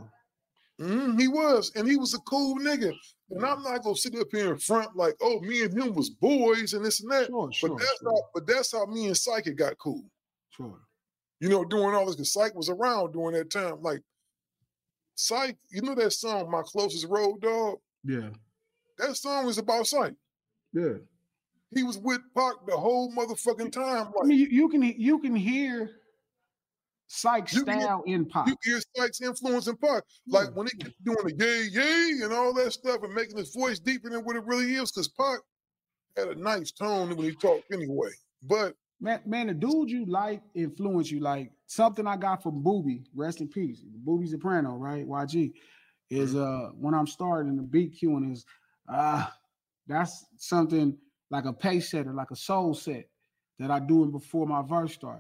He was, and he was a cool nigga. And I'm not gonna sit up here in front like, oh, me and him was boys and this and that. But that's how me and Psychic got cool. Sure. You know, doing all this, because Psych was around during that time. Like, Psych, you know that song, My Closest Road Dog? Yeah. That song is about Psych. Yeah. He was with Pac the whole motherfucking time. Like, I mean, you can hear Psych's style in Pac. You hear Psych's influence in Pac. Like, when he kept doing the yay, yay, and all that stuff and making his voice deeper than what it really is, because Pac had a nice tone when he talked anyway. But man, the dude you like influence you. Like something I got from Boobie, rest in peace. Boobie Soprano, right? YG is when I'm starting the beat queuing is that's something like a pace setter, like a soul set that I do before my verse start.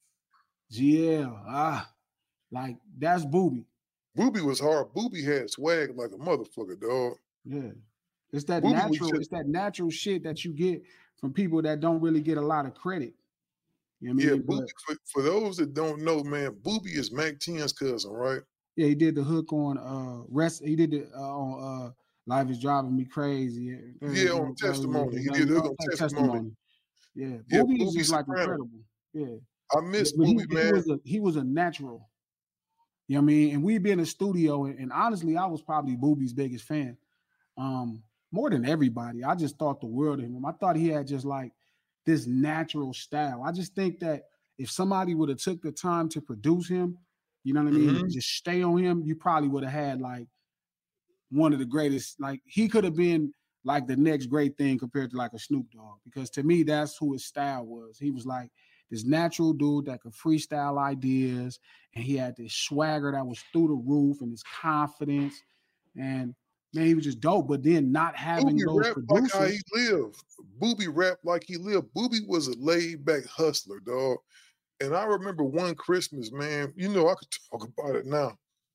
GL, like that's Boobie. Boobie was hard. Boobie had swag like a motherfucker, dog. Yeah. It's that Boobie natural, it's that natural shit that you get from people that don't really get a lot of credit. You know what I mean? Boobie, for those that don't know, man, Boobie is Mac 10's cousin, right? Yeah, he did the hook on he did it on Life is Driving Me Crazy. Yeah, on Testimony. He did the hook on Testimony. Yeah, Yeah, Boobie is Boobie just like Soprano. incredible. Yeah. I miss Boobie, man. He was a natural. You know what I mean? And we'd be in the studio, and honestly, I was probably Boobie's biggest fan. More than everybody. I just thought the world of him. I thought he had just like this natural style. I just think that if somebody would have took the time to produce him, you know what I mean, and just stay on him, you probably would have had like one of the greatest. Like he could have been like the next great thing compared to like a Snoop Dogg, because to me, that's who his style was. He was like this natural dude that could freestyle ideas, and he had this swagger that was through the roof and his confidence, and man, he was just dope. But then not having Boobie those rapped producers, like how he lived. Boobie rapped like he lived. Boobie was a laid-back hustler, dog. And I remember one Christmas, man, you know, I could talk about it now.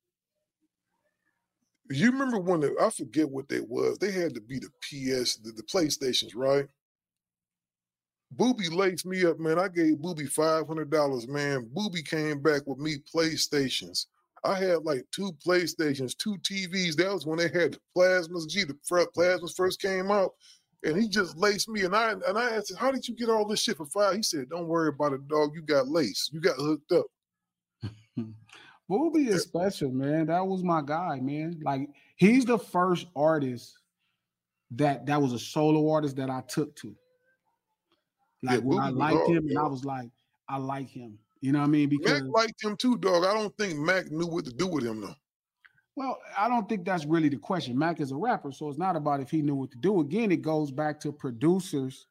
You remember when I forget what they was. They had to be the PS, the PlayStations, right? Boobie laced me up, man. I gave Boobie $500, man. Boobie came back with me PlayStations. I had like 2 PlayStations, 2 TVs. That was when they had the plasmas. The plasmas first came out. And he just laced me. And I asked him, how did you get all this shit for $5? He said, don't worry about it, dog. You got laced. You got hooked up. Boobie is special, man. That was my guy, man. Like he's the first artist that was a solo artist that I took to. Like when I liked him, and I was like, I like him. You know what I mean? Because Mac liked him too, dog. I don't think Mac knew what to do with him, though. Well, I don't think that's really the question. Mac is a rapper, so it's not about if he knew what to do. Again, it goes back to producers.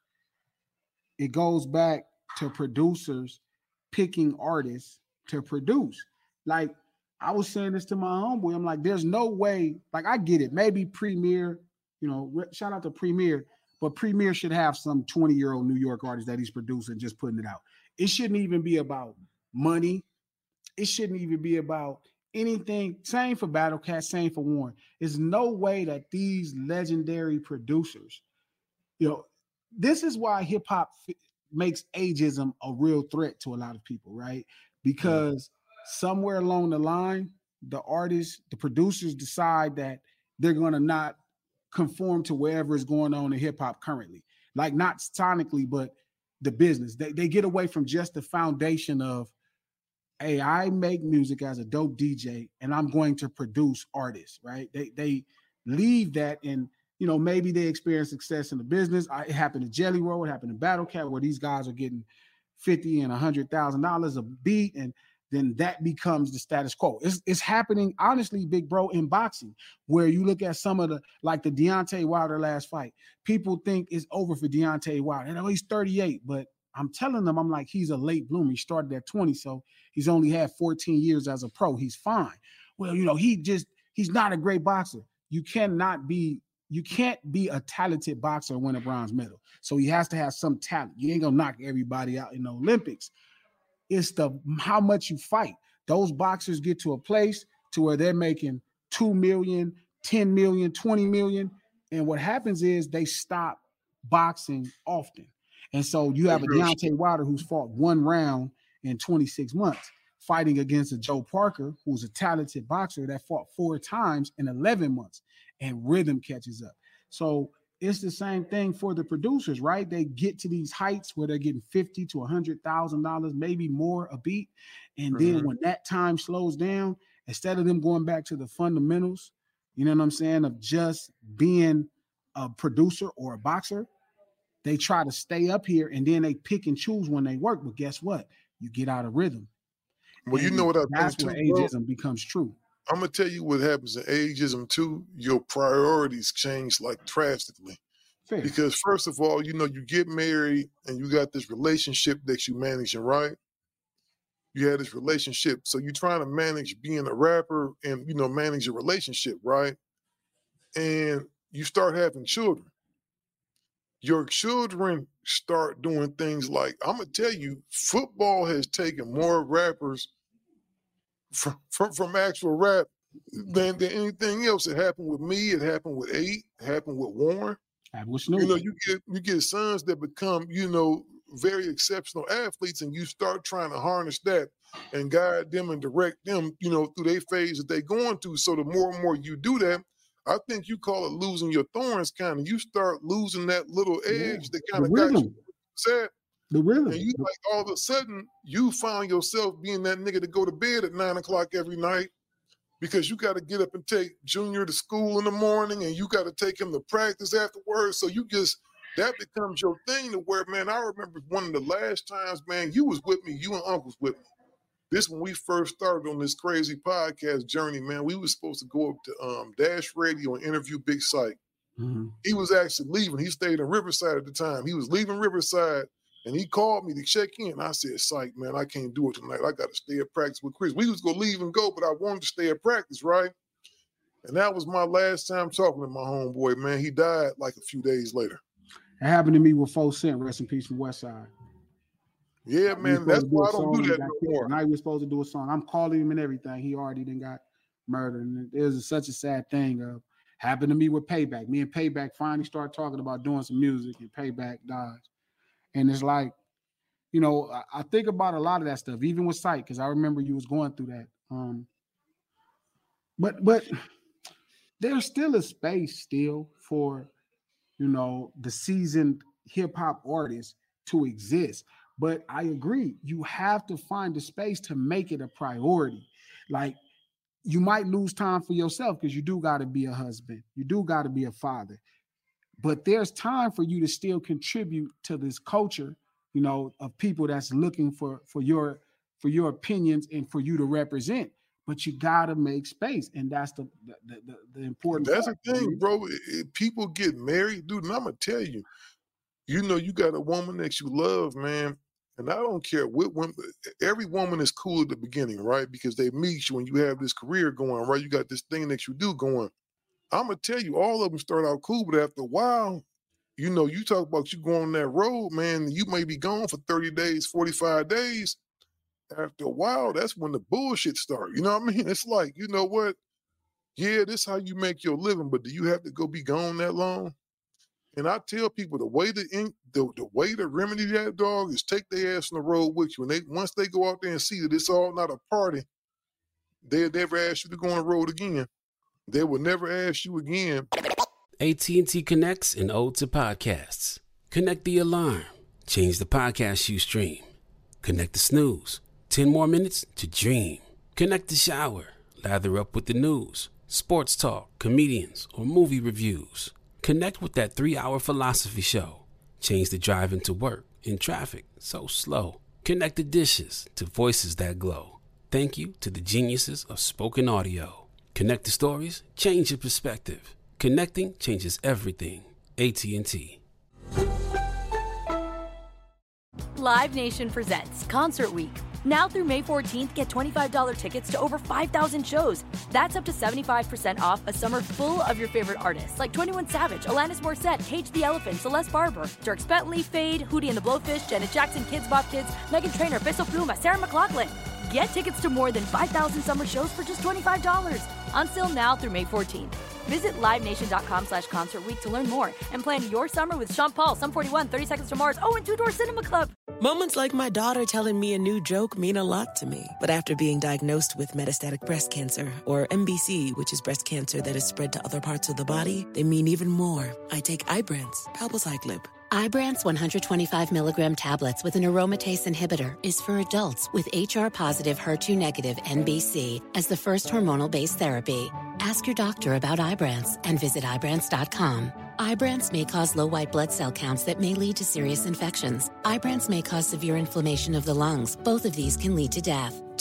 It goes back to producers picking artists to produce. Like, I was saying this to my homeboy. I'm like, there's no way. Like, I get it. Maybe Premier, you know, shout out to Premier, but Premier should have some 20-year-old New York artist that he's producing, just putting it out. It shouldn't even be about money. It shouldn't even be about anything. Same for Battle Cat, same for Warren. There's no way that these legendary producers, you know, this is why hip hop makes ageism a real threat to a lot of people, right? Because somewhere along the line, the artists, the producers decide that they're going to not conform to wherever is going on in hip hop currently. Like not sonically, but the business. They get away from just the foundation of, hey, I make music as a dope DJ and I'm going to produce artists, right? They leave that, and you know, maybe they experience success in the business. It happened to Jelly Roll, it happened to Battle Cat, where these guys are getting $50,000 and $100,000 a beat, and then that becomes the status quo. It's happening, honestly, big bro, in boxing, where you look at some of the, like the Deontay Wilder last fight. People think it's over for Deontay Wilder. And he's 38, but I'm telling them, I'm like, he's a late bloomer. He started at 20, so he's only had 14 years as a pro. He's fine. Well, you know, he's not a great boxer. You can't be a talented boxer and win a bronze medal. So he has to have some talent. You ain't gonna knock everybody out in the Olympics. It's how much you fight. Those boxers get to a place to where they're making $2 million, $10 million, $20 million. And what happens is they stop boxing often. And so you have a Deontay Wilder who's fought 1 round in 26 months, fighting against a Joe Parker, who's a talented boxer that fought 4 times in 11 months, and rhythm catches up. So it's the same thing for the producers, right? They get to these heights where they're getting $50,000 to $100,000, maybe more a beat. And then when that time slows down, instead of them going back to the fundamentals, you know what I'm saying, of just being a producer or a boxer, they try to stay up here, and then they pick and choose when they work. But guess what? You get out of rhythm. Well, you know what I that's think where too, ageism becomes true. I'm gonna tell you what happens in ageism too. Your priorities change like drastically. Fair. Because first of all, you get married and you got this relationship that you managing, right? You had this relationship. So you're trying to manage being a rapper and, manage a relationship, right? And you start having children. Your children start doing things like, I'm going to tell you, football has taken more rappers from actual rap than anything else. It happened with me. It happened with 8. It happened with Warren. Happened with Snoop. You get sons that become, very exceptional athletes, and you start trying to harness that and guide them and direct them, through their phase that they're going through. So the more and more you do that, I think you call it losing your thorns, kind of. You start losing that little edge that kind of got you set. The rhythm. And you all of a sudden, you find yourself being that nigga to go to bed at 9 o'clock every night because you got to get up and take Junior to school in the morning and you got to take him to practice afterwards. So that becomes your thing to where, man, I remember one of the last times, man, you was with me, you and Uncle was with me. This when we first started on this crazy podcast journey, man, we was supposed to go up to Dash Radio and interview Big Syke. Mm-hmm. He was actually leaving. He stayed in Riverside at the time. He was leaving Riverside, and he called me to check in. I said, Syke, man, I can't do it tonight. I got to stay at practice with Chris. We was going to leave and go, but I wanted to stay at practice, right? And that was my last time talking to my homeboy, man. He died like a few days later. It happened to me with 4 Cent, rest in peace from Westside. Yeah, man, that's why I don't do that no more. Now you're supposed to do a song. I'm calling him and everything. He already then got murdered. And it was such a sad thing. Happened to me with Payback. Me and Payback finally started talking about doing some music, and Payback died. And it's like, I think about a lot of that stuff, even with Syke, because I remember you was going through that. But there's still a space for, the seasoned hip hop artists to exist. But I agree, you have to find the space to make it a priority. Like, you might lose time for yourself because you do got to be a husband. You do got to be a father. But there's time for you to still contribute to this culture, of people that's looking for your opinions and for you to represent. But you got to make space. And that's the important That's part. the thing, bro. People get married, dude, and I'm going to tell you, you got a woman that you love, man. And I don't care what woman, every woman is cool at the beginning, right? Because they meet you and you have this career going, right? You got this thing that you do going. I'm going to tell you, all of them start out cool, but after a while, you talk about you going on that road, man, you may be gone for 30 days, 45 days. After a while, that's when the bullshit starts. You know what I mean? It's like, you know what? Yeah, this is how you make your living, but do you have to go be gone that long? And I tell people the way to remedy that, dog, is take their ass on the road with you. And once they go out there and see that it's all not a party, they'll never ask you to go on the road again. They will never ask you again. AT&T connects an ode to podcasts. Connect the alarm. Change the podcast you stream. Connect the snooze. 10 more minutes to dream. Connect the shower. Lather up with the news, sports talk, comedians, or movie reviews. Connect with that 3-hour philosophy show. Change the drive into work in traffic so slow. Connect the dishes to voices that glow. Thank you to the geniuses of spoken audio. Connect the stories, change your perspective. Connecting changes everything. AT&T. Live Nation presents Concert Week. Now through May 14th, get $25 tickets to over 5,000 shows. That's up to 75% off a summer full of your favorite artists like 21 Savage, Alanis Morissette, Cage the Elephant, Celeste Barber, Dierks Bentley, Fade, Hootie and the Blowfish, Janet Jackson, Kidz Bop Kids, Meghan Trainor, Bissell Pluma, Sarah McLachlan. Get tickets to more than 5,000 summer shows for just $25. Until now through May 14th. Visit LiveNation.com/Concert Week to learn more and plan your summer with Sean Paul, Sum 41, 30 Seconds to Mars, and Two Door Cinema Club. Moments like my daughter telling me a new joke mean a lot to me. But after being diagnosed with metastatic breast cancer, or MBC, which is breast cancer that has spread to other parts of the body, they mean even more. I take Ibrance, palbociclib. Ibrance 125 milligram tablets with an aromatase inhibitor is for adults with HR-positive, HER2-negative MBC as the first hormonal-based therapy. Ask your doctor about Ibrance and visit Ibrance.com. Ibrance may cause low white blood cell counts that may lead to serious infections. Ibrance may cause severe inflammation of the lungs. Both of these can lead to death.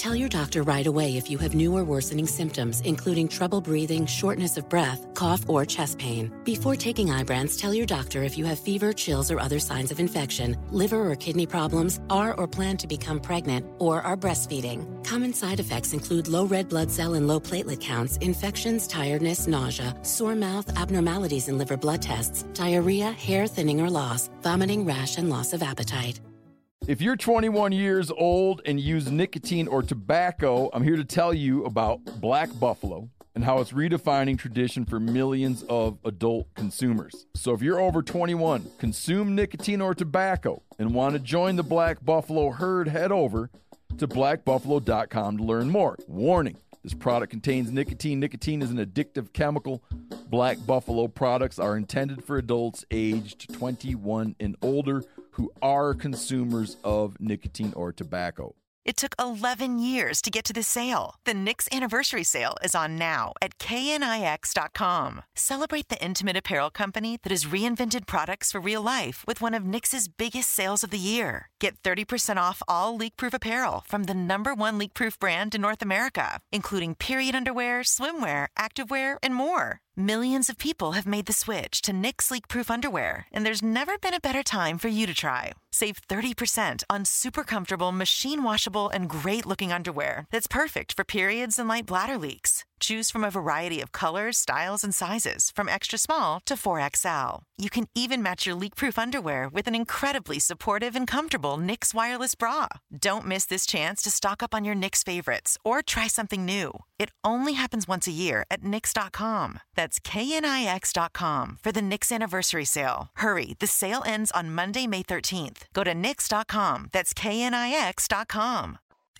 Tell your doctor right away if you have new or worsening symptoms, including trouble breathing, shortness of breath, cough, or chest pain. Before taking Ibrance, tell your doctor if you have fever, chills, or other signs of infection, liver or kidney problems, are or plan to become pregnant, or are breastfeeding. Common side effects include low red blood cell and low platelet counts, infections, tiredness, nausea, sore mouth, abnormalities in liver blood tests, diarrhea, hair thinning or loss, vomiting, rash, and loss of appetite. If you're 21 years old and use nicotine or tobacco, I'm here to tell you about Black Buffalo and how it's redefining tradition for millions of adult consumers. So if you're over 21, consume nicotine or tobacco, and want to join the Black Buffalo herd, head over to blackbuffalo.com to learn more. Warning, this product contains nicotine. Nicotine is an addictive chemical. Black Buffalo products are intended for adults aged 21 and older who are consumers of nicotine or tobacco. It took 11 years to get to this sale. The Knix anniversary sale is on now at knix.com. Celebrate the intimate apparel company that has reinvented products for real life with one of Knix's biggest sales of the year. Get 30% off all leak-proof apparel from the #1 leak-proof brand in North America, including period underwear, swimwear, activewear, and more. Millions of people have made the switch to Knix leak-proof underwear, and there's never been a better time for you to try. Save 30% on super comfortable, machine-washable, and great-looking underwear that's perfect for periods and light bladder leaks. Choose from a variety of colors, styles, and sizes, from extra small to 4XL. You can even match your leak-proof underwear with an incredibly supportive and comfortable Knix wireless bra. Don't miss this chance to stock up on your Knix favorites or try something new. It only happens once a year at Knix.com. That's knix.com for the Knix anniversary sale. Hurry, the sale ends on Monday, May 13th. Go to Knix.com. That's knix.com.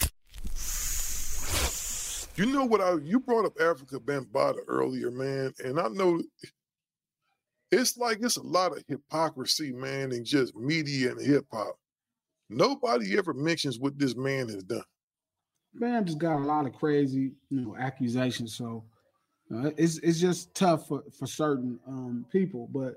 You know what? You brought up Africa Bambaataa earlier, man, and I know it's like it's a lot of hypocrisy, man, in just media and hip hop. Nobody ever mentions what this man has done. Man just got a lot of crazy, accusations. So it's just tough for certain people, but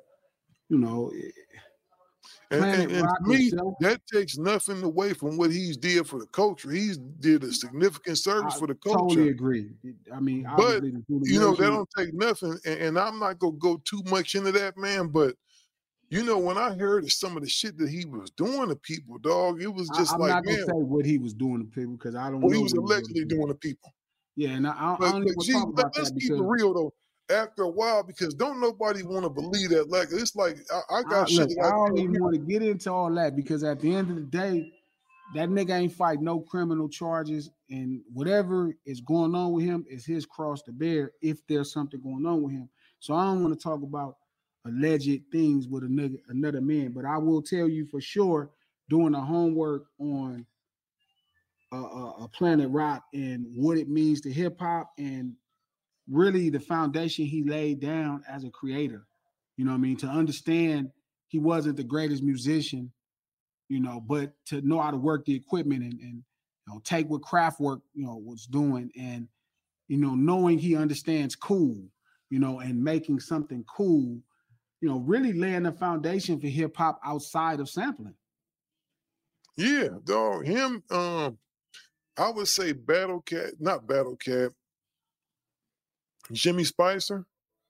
And to me, that takes nothing away from what he's did for the culture. He's did a significant service for the culture. Totally agree. I mean, but that don't take nothing. And I'm not gonna go too much into that, man. But when I heard of some of the shit that he was doing to people, dog, it was just I'm not gonna say what he was doing to people because I don't know. What he was allegedly doing to people. Yeah, and I don't even talk about that. Let's keep it real though. After a while, because don't nobody want to believe that. Like it's like I got shit. I don't even want to get into all that because at the end of the day, that nigga ain't fight no criminal charges, and whatever is going on with him is his cross to bear if there's something going on with him. So I don't want to talk about alleged things with another man, but I will tell you for sure, doing the homework on a Planet Rock and what it means to hip hop and really the foundation he laid down as a creator, to understand he wasn't the greatest musician, but to know how to work the equipment and take what Kraftwerk, was doing and, knowing he understands cool, and making something cool, really laying the foundation for hip hop outside of sampling. Yeah, dog, him, I would say not Battle Cat, Jimmy Spicer,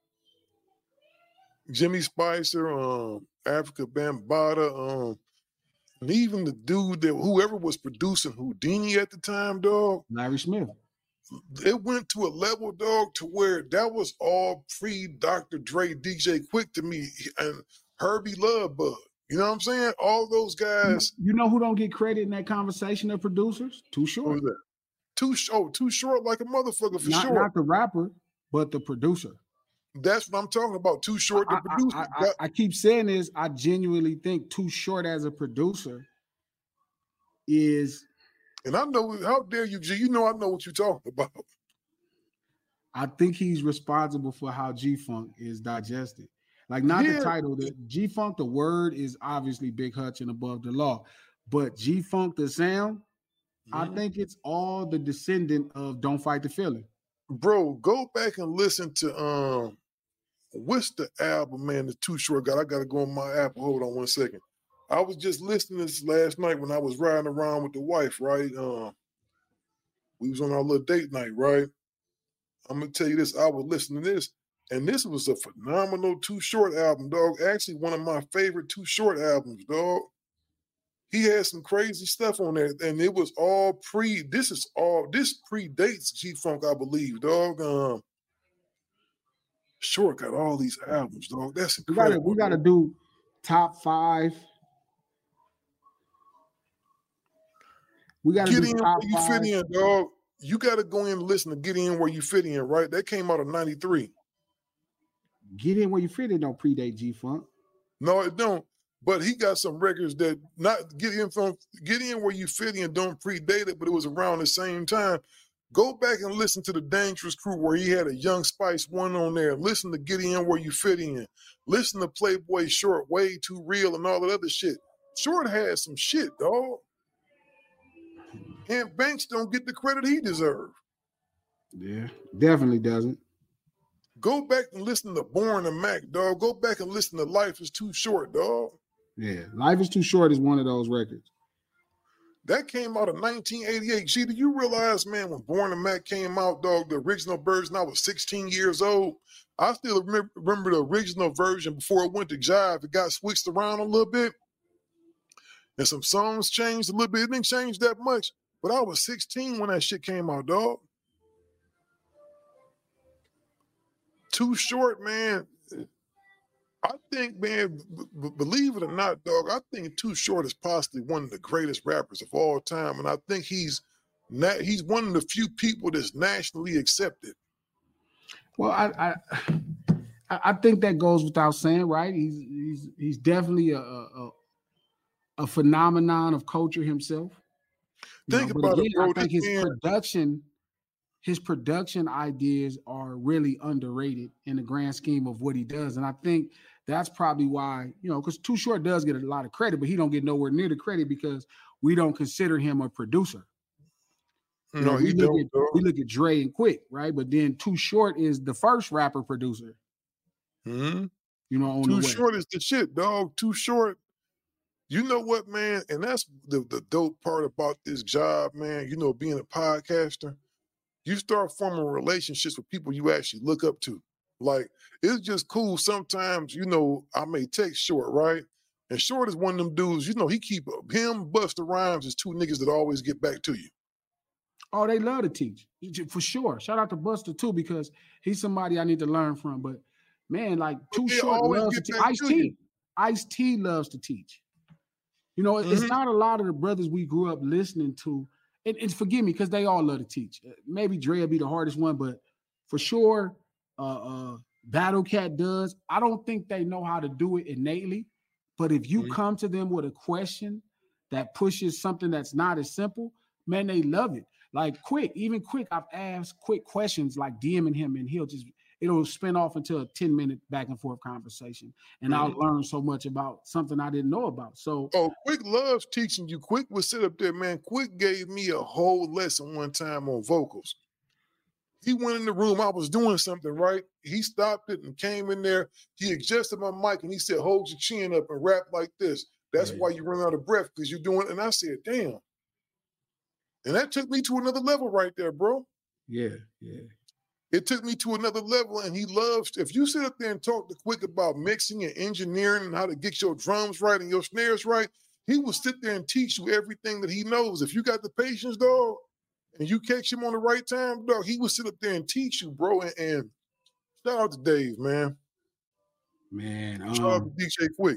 Africa Bambaataa, and even the dude that whoever was producing Houdini at the time, dog, Larry Smith. It went to a level, dog, to where that was all pre-Dr. Dre, DJ Quick to me, and Herbie Love Bug. You know what I'm saying? All those guys. You know who don't get credit in that conversation of producers? Too Short. Who's that? Too Short like a motherfucker for sure. Not the rapper, but the producer. That's what I'm talking about. Too Short, the producer. I keep saying this. I genuinely think Too Short as a producer is. And I know, how dare you, G? I know what you're talking about. I think he's responsible for how G-Funk is digested. Like, not the title. The G-Funk, the word is obviously Big Hutch and Above the Law. But G-Funk, the sound, I think it's all the descendant of Don't Fight the Feeling. Bro, go back and listen to what's the album, man, the Too Short got. I gotta go on my Apple. Hold on 1 second. I was just listening to this last night when I was riding around with the wife, right? We was on our little date night, right? I'm gonna tell you this. I was listening to this, and this was a phenomenal Too Short album, dog. Actually, one of my favorite Too Short albums, dog. He had some crazy stuff on there, and it was all this predates G-Funk, I believe, dog. Short got all these albums, dog. That's incredible. We gotta do top 5. We gotta Get do in top where you 5. fit in, dog. You gotta go in and listen to Get In Where You Fit In, right? That came out in 93. Get In Where You Fit In don't predate G-Funk. No, it don't. But he got some records that not Get In Where You Fit In don't predate it, but it was around the same time. Go back and listen to the Dangerous Crew where he had a Young Spice 1 on there. Listen to Get In Where You Fit In. Listen to Playboy Short, Way Too Real, and all that other shit. Short had some shit, dog. And Banks don't get the credit he deserves. Yeah, definitely doesn't. Go back and listen to Born to Mac, dog. Go back and listen to Life Is Too Short, dog. Yeah, Life Is Too Short is one of those records. That came out in 1988. Gee, do you realize, man, when Born to Mac came out, dog, the original version, I was 16 years old. I still remember the original version before it went to Jive. It got switched around a little bit. And some songs changed a little bit. It didn't change that much. But I was 16 when that shit came out, dog. Too Short, man. I think, man, believe it or not, dog, I think Too Short is possibly one of the greatest rappers of all time. And I think he's one of the few people that's nationally accepted. Well, I think that goes without saying, right? He's definitely a phenomenon of culture himself. Think about it, bro. I think his production ideas are really underrated in the grand scheme of what he does. And I think that's probably why, because Too Short does get a lot of credit, but he don't get nowhere near the credit because we don't consider him a producer. No, we look at Dre and Quick, right? But then Too Short is the first rapper producer. Mm-hmm. Too Short is the shit, dog. Too Short. You know what, man? And that's the dope part about this job, man. Being a podcaster, you start forming relationships with people you actually look up to. Like, it's just cool. Sometimes, I may text Short, right? And Short is one of them dudes, he keep him, Busta Rhymes is 2 niggas that always get back to you. Oh, they love to teach, for sure. Shout out to Busta, too, because he's somebody I need to learn from. But, man, like, Too Short loves to teach. Ice-T loves to teach. It's not a lot of the brothers we grew up listening to. And forgive me, because they all love to teach. Maybe Dre will be the hardest one, but for sure, Battle Cat does. I don't think they know how to do it innately. But if you come to them with a question that pushes something that's not as simple, man, they love it. Like Quick, I've asked Quick questions like DMing him, and it'll spin off into a 10-minute back and forth conversation. And I'll learn so much about something I didn't know about. So Quick loves teaching you. Quick would sit up there, man. Quick gave me a whole lesson one time on vocals. He went in the room, I was doing something, right? He stopped it and came in there. He adjusted my mic and he said, hold your chin up and rap like this. That's why you run out of breath, because you're doing it. And I said, damn. And that took me to another level right there, bro. Yeah. It took me to another level, and he loves, if you sit up there and talk to Quick about mixing and engineering and how to get your drums right and your snares right, he will sit there and teach you everything that he knows. If you got the patience, dog, and you catch him on the right time, dog, he will sit up there and teach you, bro. And shout out to Dave, man. Shout out to DJ Quick.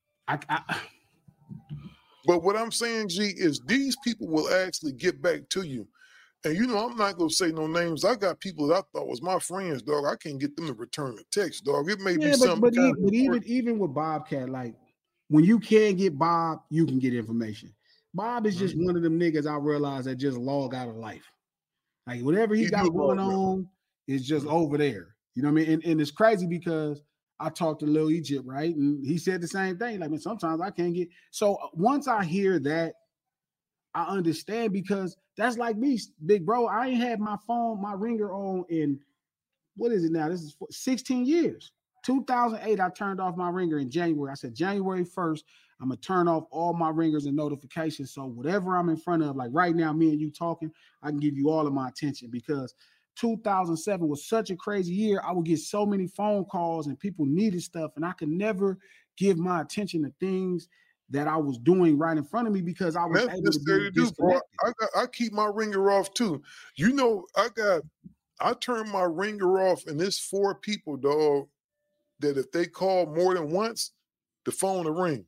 But what I'm saying, G, is these people will actually get back to you. And I'm not going to say no names. I got people that I thought was my friends, dog. I can't get them to return a text, dog. It may be something. But even with Bobcat, like, when you can get Bob, you can get information. Bob is just one of them niggas I realize that just log out of life. Like, whatever he got going on is just over there. You know what I mean? And it's crazy because I talked to Lil Egypt, right? And he said the same thing. Like, man, sometimes I can't get. So once I hear that, I understand, because that's like me, big bro. I ain't had my phone, my ringer on in, what is it now? This is 16 years. 2008, I turned off my ringer in January. I said, January 1st, I'm going to turn off all my ringers and notifications. So whatever I'm in front of, like right now, me and you talking, I can give you all of my attention, because 2007 was such a crazy year. I would get so many phone calls and people needed stuff, and I could never give my attention to things that I was doing right in front of me because I was able to be disconnected. I keep my ringer off too. You know, I turn my ringer off, and there's 4 people, dog, that if they call more than once, the phone will ring.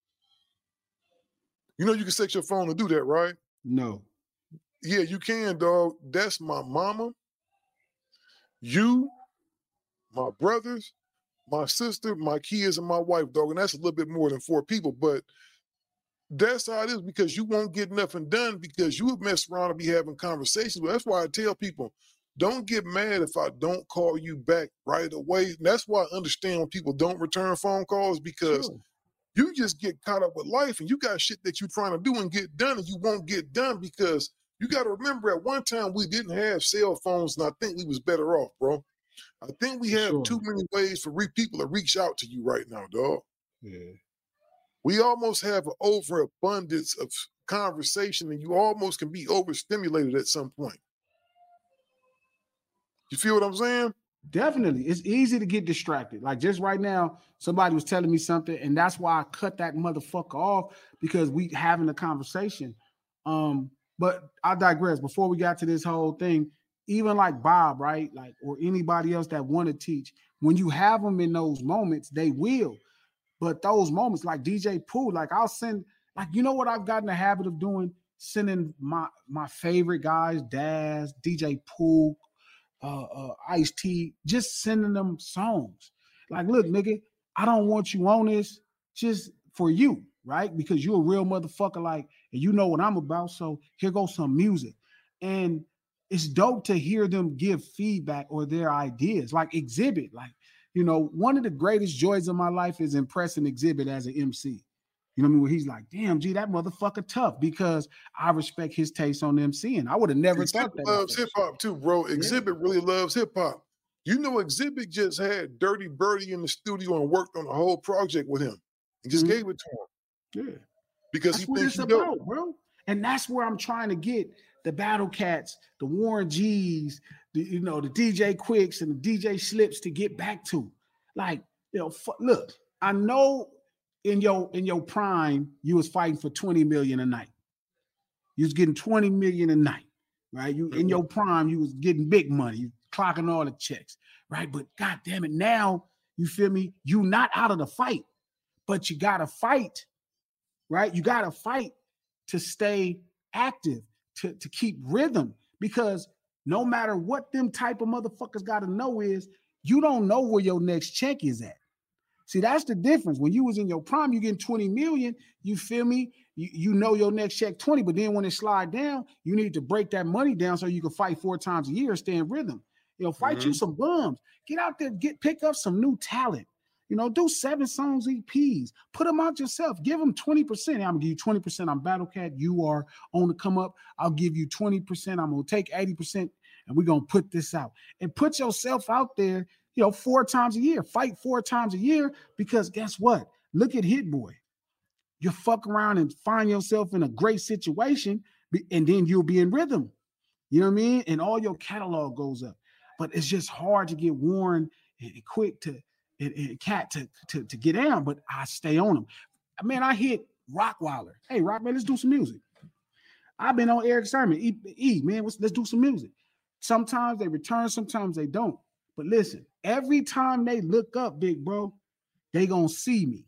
You know you can set your phone to do that, right? No. Yeah, you can, dog. That's my mama, you, my brothers, my sister, my kids, and my wife, dog. And that's a little bit more than 4 people, but that's how it is, because you won't get nothing done because you would mess around and be having conversations. But that's why I tell people, don't get mad if I don't call you back right away. And that's why I understand when people don't return phone calls, because you just get caught up with life and you got shit that you're trying to do and get done, and you won't get done because you got to remember at one time we didn't have cell phones, and I think we was better off, bro. I think we have too many ways for people to reach out to you right now, dog. Yeah. We almost have an overabundance of conversation, and you almost can be overstimulated at some point. You feel what I'm saying? Definitely. It's easy to get distracted. Like just right now, somebody was telling me something, and that's why I cut that motherfucker off, because we having a conversation. But I digress. Before we got to this whole thing, even like Bob, right? Like, or anybody else that want to teach, when you have them in those moments, they will. But those moments, like DJ Pooh, like I'll send, like, you know what I've gotten the habit of doing? Sending my favorite guys, Daz, DJ Pooh, Ice-T, just sending them songs. Like, look, nigga, I don't want you on this just for you, right? Because you're a real motherfucker, like, and you know what I'm about. So here goes some music. And it's dope to hear them give feedback or their ideas, like Exhibit. Like, you know, one of the greatest joys of my life is impressing Exhibit as an MC. You know what I mean? Where he's like, damn, G, that motherfucker tough, because I respect his taste on MCing. I would have never thought that. Loves hip hop too, bro. Exhibit really loves hip hop. You know, Exhibit just had Dirty Birdie in the studio and worked on the whole project with him and just gave it to him. Yeah. Because that's he what thinks it's he dope. about, bro. And that's where I'm trying to get the Battle Cats, the Warren G's, the DJ Quicks and the DJ Slips to get back to. Like, you know, look, I know in your prime, you was fighting for 20 million a night. You was getting 20 million a night, right? You in your prime, you was getting big money, you clocking all the checks, right? But God damn it, now you feel me? You not out of the fight, but you gotta fight, right? You gotta fight to stay active, to keep rhythm, because no matter what them type of motherfuckers gotta know is, you don't know where your next check is at. See, that's the difference. When you was in your prime, you getting 20 million, you feel me? You know your next check 20, but then when it slide down, you need to break that money down so you can fight 4 times a year and stay in rhythm. You know, fight you some bums. Get out there, pick up some new talent. You know, do 7 songs EPs. Put them out yourself. Give them 20%. I'm gonna give you 20%. I'm Battle Cat. You are on the come up. I'll give you 20%. I'm gonna take 80%, and we're gonna put this out. And put yourself out there, you know, 4 times a year. Fight 4 times a year, because guess what? Look at Hit Boy. You fuck around and find yourself in a great situation, and then you'll be in rhythm. You know what I mean? And all your catalog goes up. But it's just hard to get Warren and Quick and Cat to get down, but I stay on them. Man, I hit Rockweiler. Hey, Rock, man, let's do some music. I've been on Eric Sermon. Man, let's do some music. Sometimes they return, sometimes they don't. But listen, every time they look up, big bro, they gonna see me.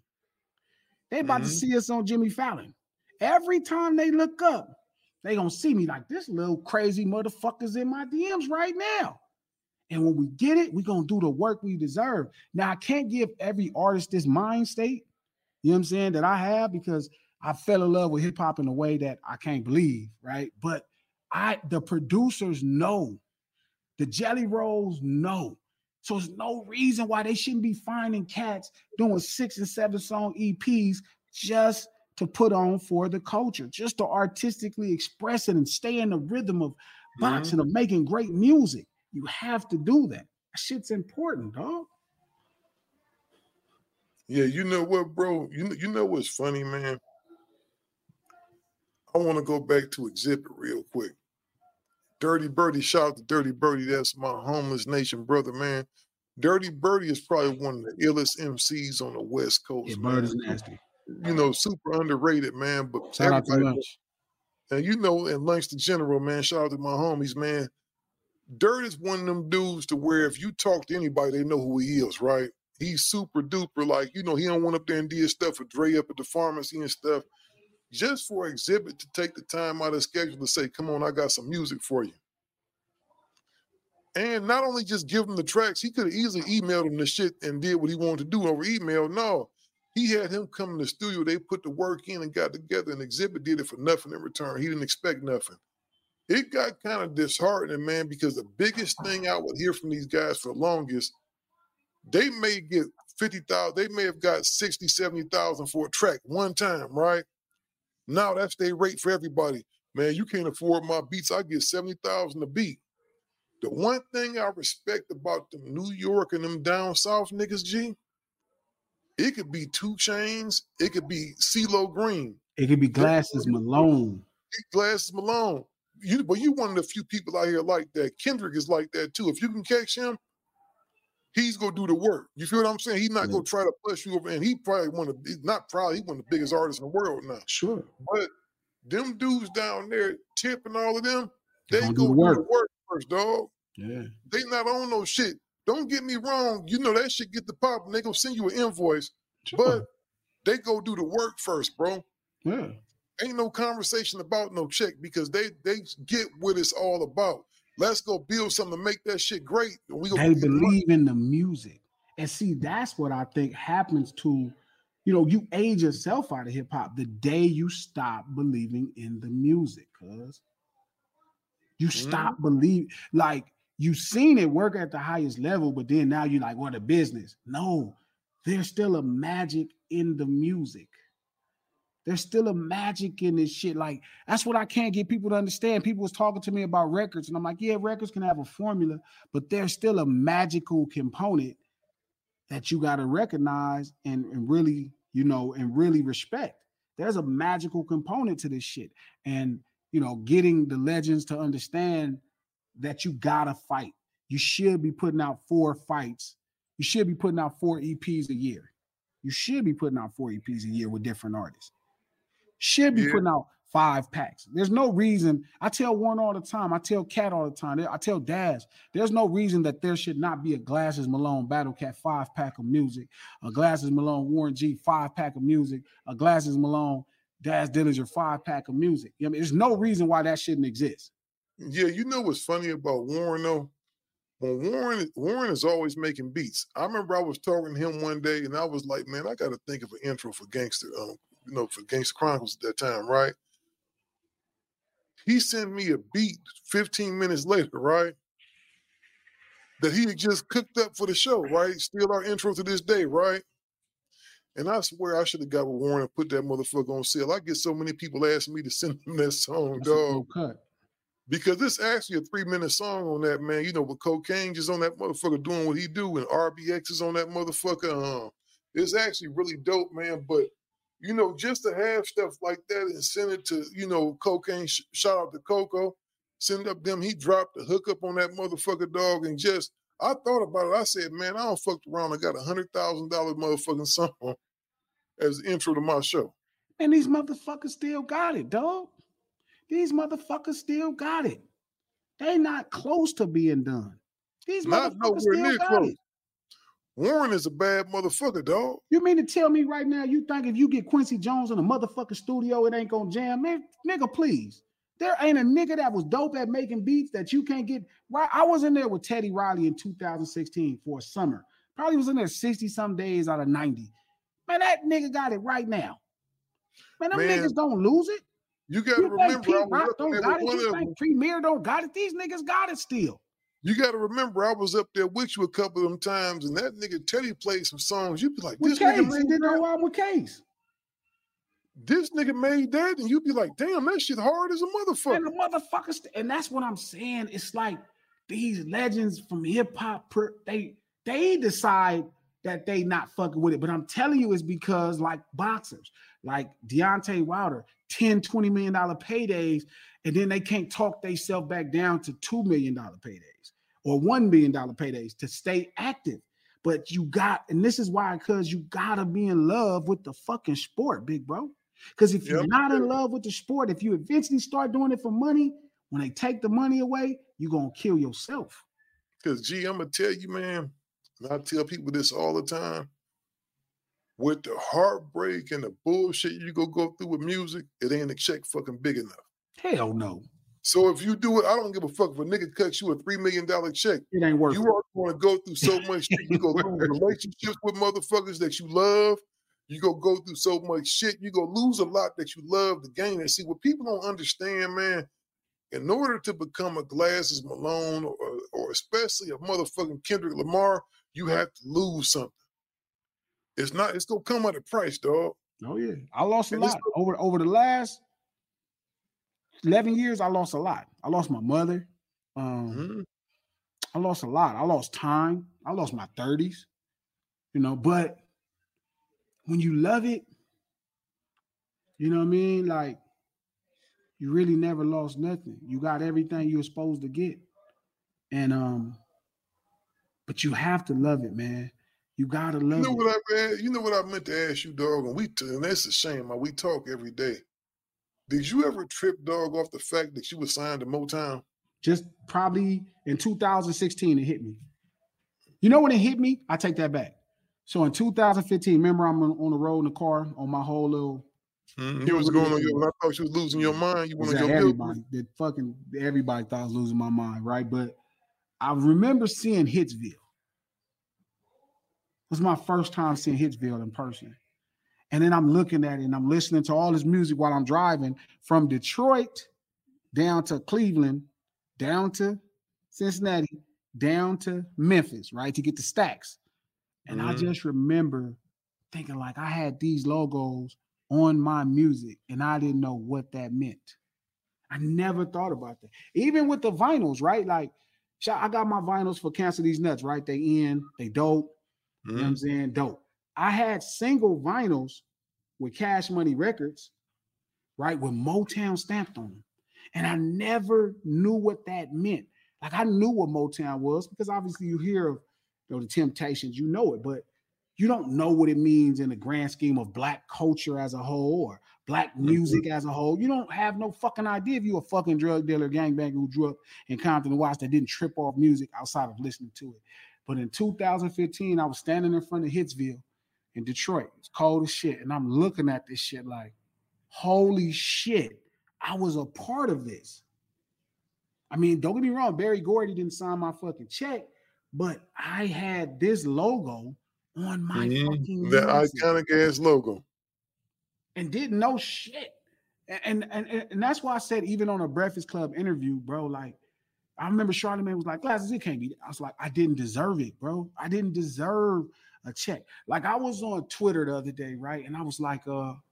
They about to see us on Jimmy Fallon. Every time they look up, they gonna see me like, this little crazy motherfucker's in my DMs right now. And when we get it, we gonna do the work we deserve. Now, I can't give every artist this mind state, you know what I'm saying, that I have, because I fell in love with hip hop in a way that I can't believe, right? But the producers know. The Jelly Rolls know. So there's no reason why they shouldn't be finding cats doing 6 and 7 song EPs just to put on for the culture, just to artistically express it and stay in the rhythm of boxing, of making great music. You have to do that. That shit's important, dog. Yeah, you know what, bro? You know what's funny, man? I want to go back to Exhibit real quick. Dirty Birdie, shout out to Dirty Birdie. That's my homeless nation brother, man. Dirty Birdie is probably one of the illest MCs on the West Coast. Yeah, man. Bird is nasty. You know, super underrated, man. But Shout out to Lunch. And you know, and Lunch the General, man. Shout out to my homies, man. Dirt is one of them dudes to where if you talk to anybody, they know who he is, right? He's super duper, like, you know, he don't went up there and did stuff with Dre up at the pharmacy and stuff. Just for Exhibit to take the time out of the schedule to say, come on, I got some music for you. And not only just give him the tracks, he could have easily emailed him the shit and did what he wanted to do over email. No, he had him come in the studio. They put the work in and got together, and Exhibit did it for nothing in return. He didn't expect nothing. It got kind of disheartening, man, because the biggest thing I would hear from these guys for the longest, they may get 50,000, they may have got 60, 70,000 for a track one time, right? Now that's their rate for everybody. Man, you can't afford my beats. I get 70,000 a beat. The one thing I respect about them New York and them down south niggas, G, it could be 2 Chainz, it could be CeeLo Green. It could be Glasses Malone. Glasses Malone. But you one of the few people out here like that. Kendrick is like that too. If you can catch him, he's gonna do the work. You feel what I'm saying? He's not gonna try to push you over, and he probably one of the biggest artists in the world now. Sure. But them dudes down there, Tip and all of them, they go do do the the work first, dog. Yeah. They not on no shit. Don't get me wrong. You know that shit get the pop and they gonna send you an invoice, but they go do the work first, bro. Yeah. Ain't no conversation about no check because they get what it's all about. Let's go build something to make that shit great. They believe in the music. And see, that's what I think happens to, you know, you age yourself out of hip hop the day you stop believing in the music, cuz you stop believing, like you seen it work at the highest level, but then now you're like, what a business. No, there's still a magic in the music. There's still a magic in this shit. Like, that's what I can't get people to understand. People was talking to me about records, and I'm like, yeah, records can have a formula, but there's still a magical component that you got to recognize and really, you know, and really respect. There's a magical component to this shit. And, you know, getting the legends to understand that you got to fight. You should be putting out 4 fights. You should be putting out 4 EPs a year. You should be putting out 4 EPs a year with different artists. Should be putting out 5 packs. There's no reason. I tell Warren all the time. I tell Cat all the time. I tell Daz. There's no reason that there should not be a Glasses Malone Battle Cat 5-pack of music, a Glasses Malone Warren G 5-pack of music, a Glasses Malone Daz Dillinger 5-pack of music. You know, there's no reason why that shouldn't exist. Yeah, you know what's funny about Warren though? When Warren is always making beats. I remember I was talking to him one day, and I was like, man, I got to think of an intro for Gangster. For Gangster Chronicles at that time, right? He sent me a beat 15 minutes later, right? That he had just cooked up for the show, right? Still our intro to this day, right? And I swear I should have got with Warren and put that motherfucker on sale. I get so many people asking me to send them that song, dog. Because it's actually a 3-minute song on that, man. You know, with Cocaine just on that motherfucker doing what he do, and RBX is on that motherfucker. It's actually really dope, man. But you know, just to have stuff like that and send it to, you know, Cocaine, shout out to Coco, send up them, he dropped the hookup on that motherfucker, dog, and just, I thought about it. I said, man, I don't fuck around. I got $100,000 motherfucking song as the intro to my show. And these motherfuckers still got it, dog. These motherfuckers still got it. They not close to being done. These motherfuckers still got it. Warren is a bad motherfucker, dog. You mean to tell me right now you think if you get Quincy Jones in a motherfucking studio, it ain't gonna jam? Man, nigga, please. There ain't a nigga that was dope at making beats that you can't get right. I was in there with Teddy Riley in 2016 for a summer. Probably was in there 60-some days out of 90. Man, that nigga got it right now. Man, them niggas don't lose it. You gotta remember, Pete Rock don't got it. You think Premier don't got it? These niggas got it still. You got to remember, I was up there with you a couple of them times, and that nigga Teddy played some songs. You'd be like, this nigga made that with Case. This nigga made that, and you'd be like, damn, that shit hard as a motherfucker. And the motherfuckers, and that's what I'm saying. It's like these legends from hip hop, they decide that they not fucking with it. But I'm telling you, it's because like boxers, like Deontay Wilder, $10-20 million paydays, and then they can't talk themselves back down to $2 million paydays or $1 million paydays to stay active. But you got, and this is why, because you gotta be in love with the fucking sport, big bro. Because if you're not in love with the sport, if you eventually start doing it for money, when they take the money away, you're gonna kill yourself. Because G, I'm gonna tell you, man, and I tell people this all the time. With the heartbreak and the bullshit you go through with music, it ain't a check fucking big enough. Hell no. So if you do it, I don't give a fuck if a nigga cuts you a $3 million check. It ain't worth it. You are going to go through so much shit. You go through relationships with motherfuckers that you love. You go through so much shit. You go lose a lot that you love to gain. And see, what people don't understand, man, in order to become a Glasses Malone or especially a motherfucking Kendrick Lamar, you have to lose something. It's going to come at a price, dog. Oh, yeah. I lost a lot. Over the last 11 years, I lost a lot. I lost my mother. I lost a lot. I lost time. I lost my 30s. But when you love it, you know what I mean? Like, you really never lost nothing. You got everything you were supposed to get. And but you have to love it, man. You gotta love it. You know what I meant to ask you, dog, and that's a shame, man. We talk every day. Did you ever trip, dog, off the fact that you were signed to Motown? Just probably in 2016, it hit me. You know when it hit me? I take that back. So in 2015, remember I'm on the road in the car on my whole little. You was going on when I thought you was losing your mind. You went on your everybody thought I was losing my mind, right? But I remember seeing Hitsville. It was my first time seeing Hitsville in person. And then I'm looking at it and I'm listening to all this music while I'm driving from Detroit down to Cleveland, down to Cincinnati, down to Memphis, right? To get the stacks. And I just remember thinking like I had these logos on my music and I didn't know what that meant. I never thought about that. Even with the vinyls, right? Like I got my vinyls for Cancel These Nuts, right? They dope. You know what I'm saying? Dope. I had single vinyls with Cash Money Records, right? With Motown stamped on them. And I never knew what that meant. Like I knew what Motown was because obviously you hear of the Temptations, you know it, but you don't know what it means in the grand scheme of Black culture as a whole or Black music as a whole. You don't have no fucking idea if you a fucking drug dealer, gangbanger who grew up in Compton and Watts that didn't trip off music outside of listening to it. But in 2015, I was standing in front of Hitsville in Detroit. It's cold as shit. And I'm looking at this shit like, holy shit, I was a part of this. I mean, don't get me wrong, Barry Gordy didn't sign my fucking check, but I had this logo on my fucking that iconic ass logo. And didn't know shit. And that's why I said, even on a Breakfast Club interview, bro, like, I remember Charlamagne was like, Glasses, it can't be that. I was like, I didn't deserve it, bro. I didn't deserve a check. Like I was on Twitter the other day, right? And I was like,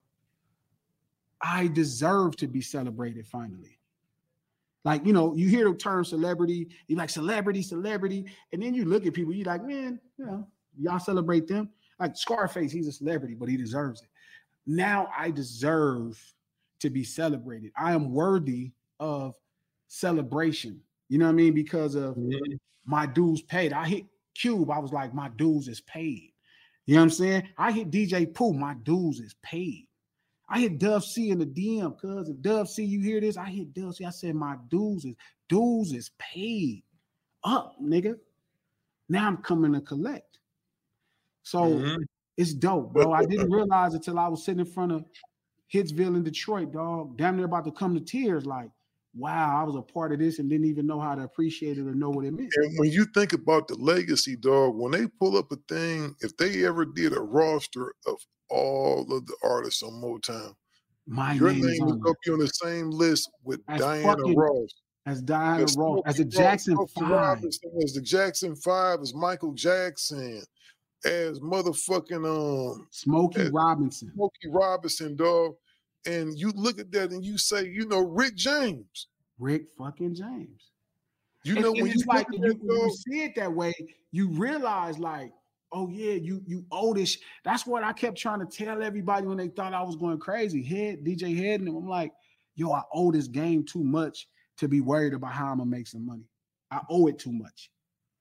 I deserve to be celebrated finally. Like, you hear the term celebrity, you're like celebrity. And then you look at people, you're like, man, y'all celebrate them. Like Scarface, he's a celebrity, but he deserves it. Now I deserve to be celebrated. I am worthy of celebration. You know what I mean? Because of my dues paid. I hit Cube. I was like, my dues is paid. You know what I'm saying? I hit DJ Pooh. My dues is paid. I hit Dove C in the DM, cuz if Dove C, you hear this, I hit Dove C. I said, my dues is paid up, nigga. Now I'm coming to collect. So it's dope, bro. I didn't realize it till I was sitting in front of Hitsville in Detroit, dog. Damn near about to come to tears. Like, wow, I was a part of this and didn't even know how to appreciate it or know what it meant. And when you think about the legacy, dog, when they pull up a thing, if they ever did a roster of all of the artists on Motown, your name would go be on the same list with Diana Ross. As Diana Ross, as the Jackson 5. As the Jackson 5, as Michael Jackson, as motherfucking Smokey Robinson, dog. And you look at that and you say, Rick James. Rick fucking James. When you see it that way, you realize like oh yeah, you owe this. That's what I kept trying to tell everybody when they thought I was going crazy. DJ Head, and I'm like, yo, I owe this game too much to be worried about how I'm gonna make some money. I owe it too much.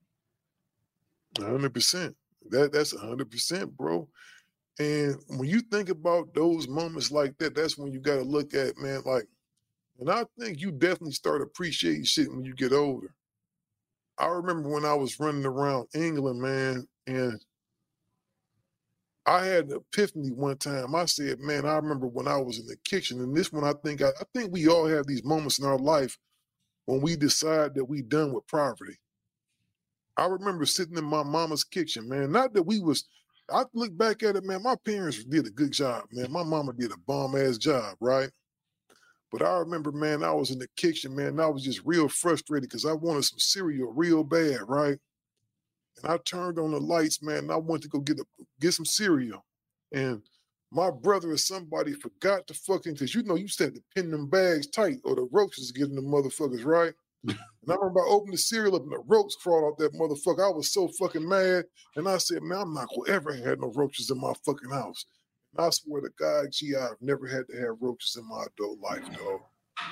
100%. That's 100%, bro. And when you think about those moments like that, that's when you got to look at, man, like, and I think you definitely start appreciating shit when you get older. I remember when I was running around England, man, and I had an epiphany one time. I said, man, I remember when I was in the kitchen, and this one I think we all have these moments in our life when we decide that we done with poverty. I remember sitting in my mama's kitchen, man. Not that I look back at it, man, my parents did a good job, man. My mama did a bomb-ass job, right? But I remember, man, I was in the kitchen, man, and I was just real frustrated because I wanted some cereal real bad, right? And I turned on the lights, man, and I went to go get some cereal. And my brother or somebody forgot to because you had to pin them bags tight or the roaches getting the motherfuckers, right? And I remember I opened the cereal up and the roaches crawled off that motherfucker. I was so fucking mad. And I said, man, I'm not going to ever have no roaches in my fucking house. And I swear to God, I've never had to have roaches in my adult life, dog.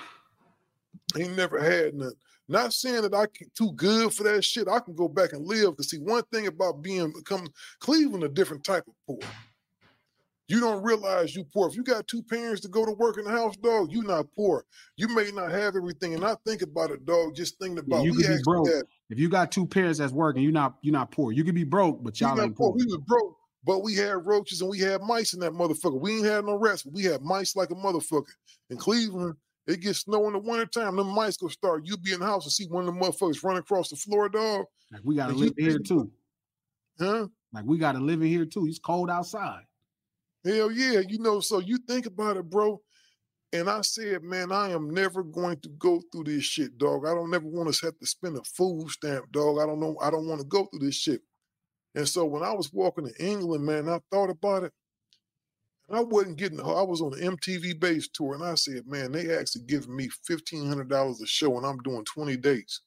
I ain't never had none. Not saying that I'm too good for that shit. I can go back and live. Because see, one thing about becoming Cleveland, a different type of poor. You don't realize you poor. If you got two parents to go to work in the house, dog, you not poor. You may not have everything. And I think about it, dog, just thinking about you could be broke. If you got two parents that's working, you're not poor. You could be broke, but y'all ain't poor. We was broke, but we had roaches and we had mice in that motherfucker. We ain't had no rest, but we had mice like a motherfucker. In Cleveland, it gets snow in the wintertime. Them mice go start. You be in the house and see one of them motherfuckers run across the floor, dog. Like we got to live here too. Huh? Like we got to live in here too. It's cold outside. Hell yeah, so you think about it, bro. And I said, man, I am never going to go through this shit, dog. I don't never want to have to spend a food stamp, dog. I don't want to go through this shit. And so when I was walking to England, man, I thought about it. And I was on the MTV base tour, and I said, man, they actually giving me $1,500 a show, and I'm doing 20 dates.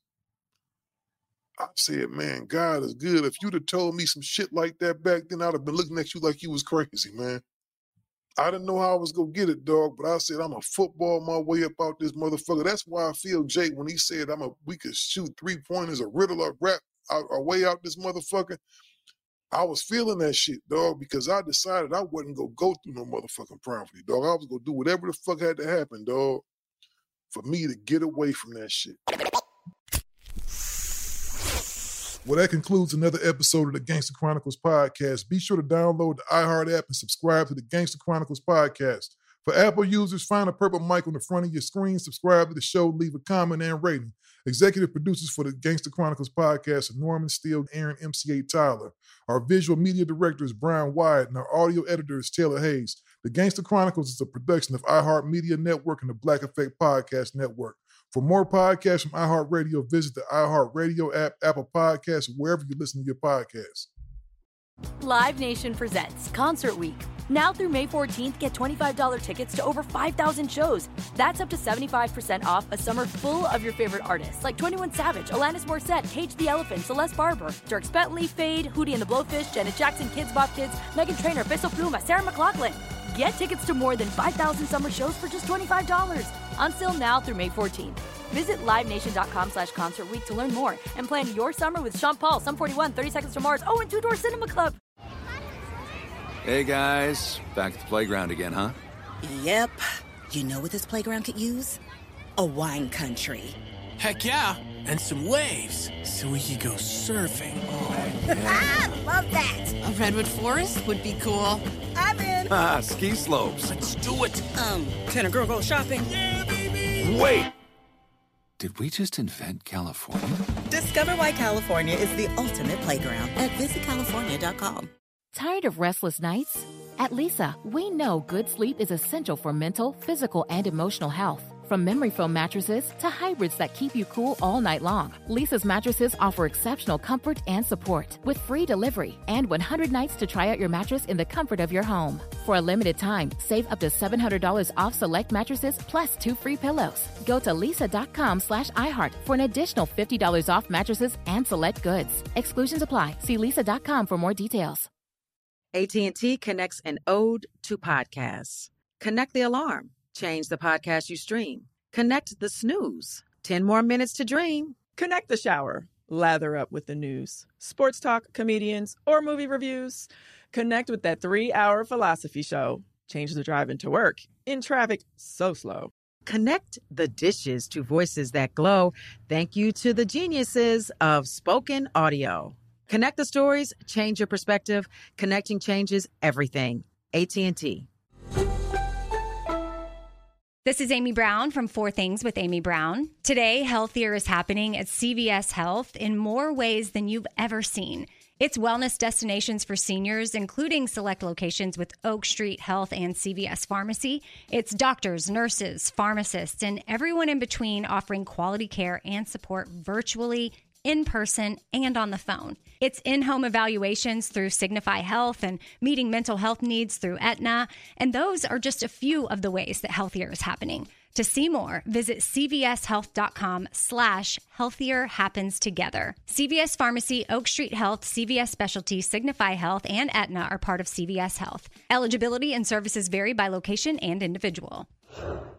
I said, man, God is good. If you'd have told me some shit like that back then, I'd have been looking at you like you was crazy, man. I didn't know how I was going to get it, dog, but I said, I'm a football my way up out this motherfucker. That's why I feel Jay when he said we could shoot 3-pointers or riddle or rap our way out this motherfucker. I was feeling that shit, dog, because I decided I wasn't going to go through no motherfucking poverty, dog. I was going to do whatever the fuck had to happen, dog, for me to get away from that shit. Well, that concludes another episode of the Gangster Chronicles podcast. Be sure to download the iHeart app and subscribe to the Gangster Chronicles podcast. For Apple users, find a purple mic on the front of your screen, subscribe to the show, leave a comment and rating. Executive producers for the Gangster Chronicles podcast are Norman Steele, Aaron MC8 Tyler. Our visual media director is Brian Wyatt, and our audio editor is Taylor Hayes. The Gangster Chronicles is a production of iHeart Media Network and the Black Effect Podcast Network. For more podcasts from iHeartRadio, visit the iHeartRadio app, Apple Podcasts, wherever you listen to your podcasts. Live Nation presents Concert Week. Now through May 14th, get $25 tickets to over 5,000 shows. That's up to 75% off a summer full of your favorite artists like 21 Savage, Alanis Morissette, Cage the Elephant, Celeste Barber, Dierks Bentley, Fade, Hootie and the Blowfish, Janet Jackson, Kidz Bop Kids, Meghan Trainor, Peso Pluma, Sarah McLachlan. Get tickets to more than 5,000 summer shows for just $25. Until now through May 14th. Visit LiveNation.com/Concert Week to learn more and plan your summer with Sean Paul, Sum 41, 30 Seconds to Mars, and Two Door Cinema Club. Hey guys, back at the playground again, huh? Yep. You know what this playground could use? A wine country. Heck yeah, and some waves so we could go surfing. Oh, yeah. Love that. A redwood forest would be cool. I'm in. Ski slopes. Let's do it. Can a girl go shopping? Yeah, baby. Wait. Did we just invent California? Discover why California is the ultimate playground at visitcalifornia.com. Tired of restless nights? At Leesa, we know good sleep is essential for mental, physical, and emotional health. From memory foam mattresses to hybrids that keep you cool all night long, Lisa's mattresses offer exceptional comfort and support with free delivery and 100 nights to try out your mattress in the comfort of your home. For a limited time, save up to $700 off select mattresses plus 2 free pillows. Go to lisa.com/iHeart for an additional $50 off mattresses and select goods. Exclusions apply. See lisa.com for more details. AT&T connects an ode to podcasts. Connect the alarm. Change the podcast you stream. Connect the snooze. 10 more minutes to dream. Connect the shower. Lather up with the news, sports talk, comedians, or movie reviews. Connect with that 3-hour philosophy show. Change the drive into work in traffic so slow. Connect the dishes to voices that glow. Thank you to the geniuses of spoken audio. Connect the stories, change your perspective. Connecting changes everything. AT&T. This is Amy Brown from 4 Things with Amy Brown. Today, healthier is happening at CVS Health in more ways than you've ever seen. It's wellness destinations for seniors, including select locations with Oak Street Health and CVS Pharmacy. It's doctors, nurses, pharmacists, and everyone in between offering quality care and support virtually, in person, and on the phone. It's in-home evaluations through Signify Health and meeting mental health needs through Aetna. And those are just a few of the ways that healthier is happening. To see more, visit cvshealth.com/healthier happens together. CVS Pharmacy, Oak Street Health, CVS Specialty, Signify Health, and Aetna are part of CVS Health. Eligibility and services vary by location and individual.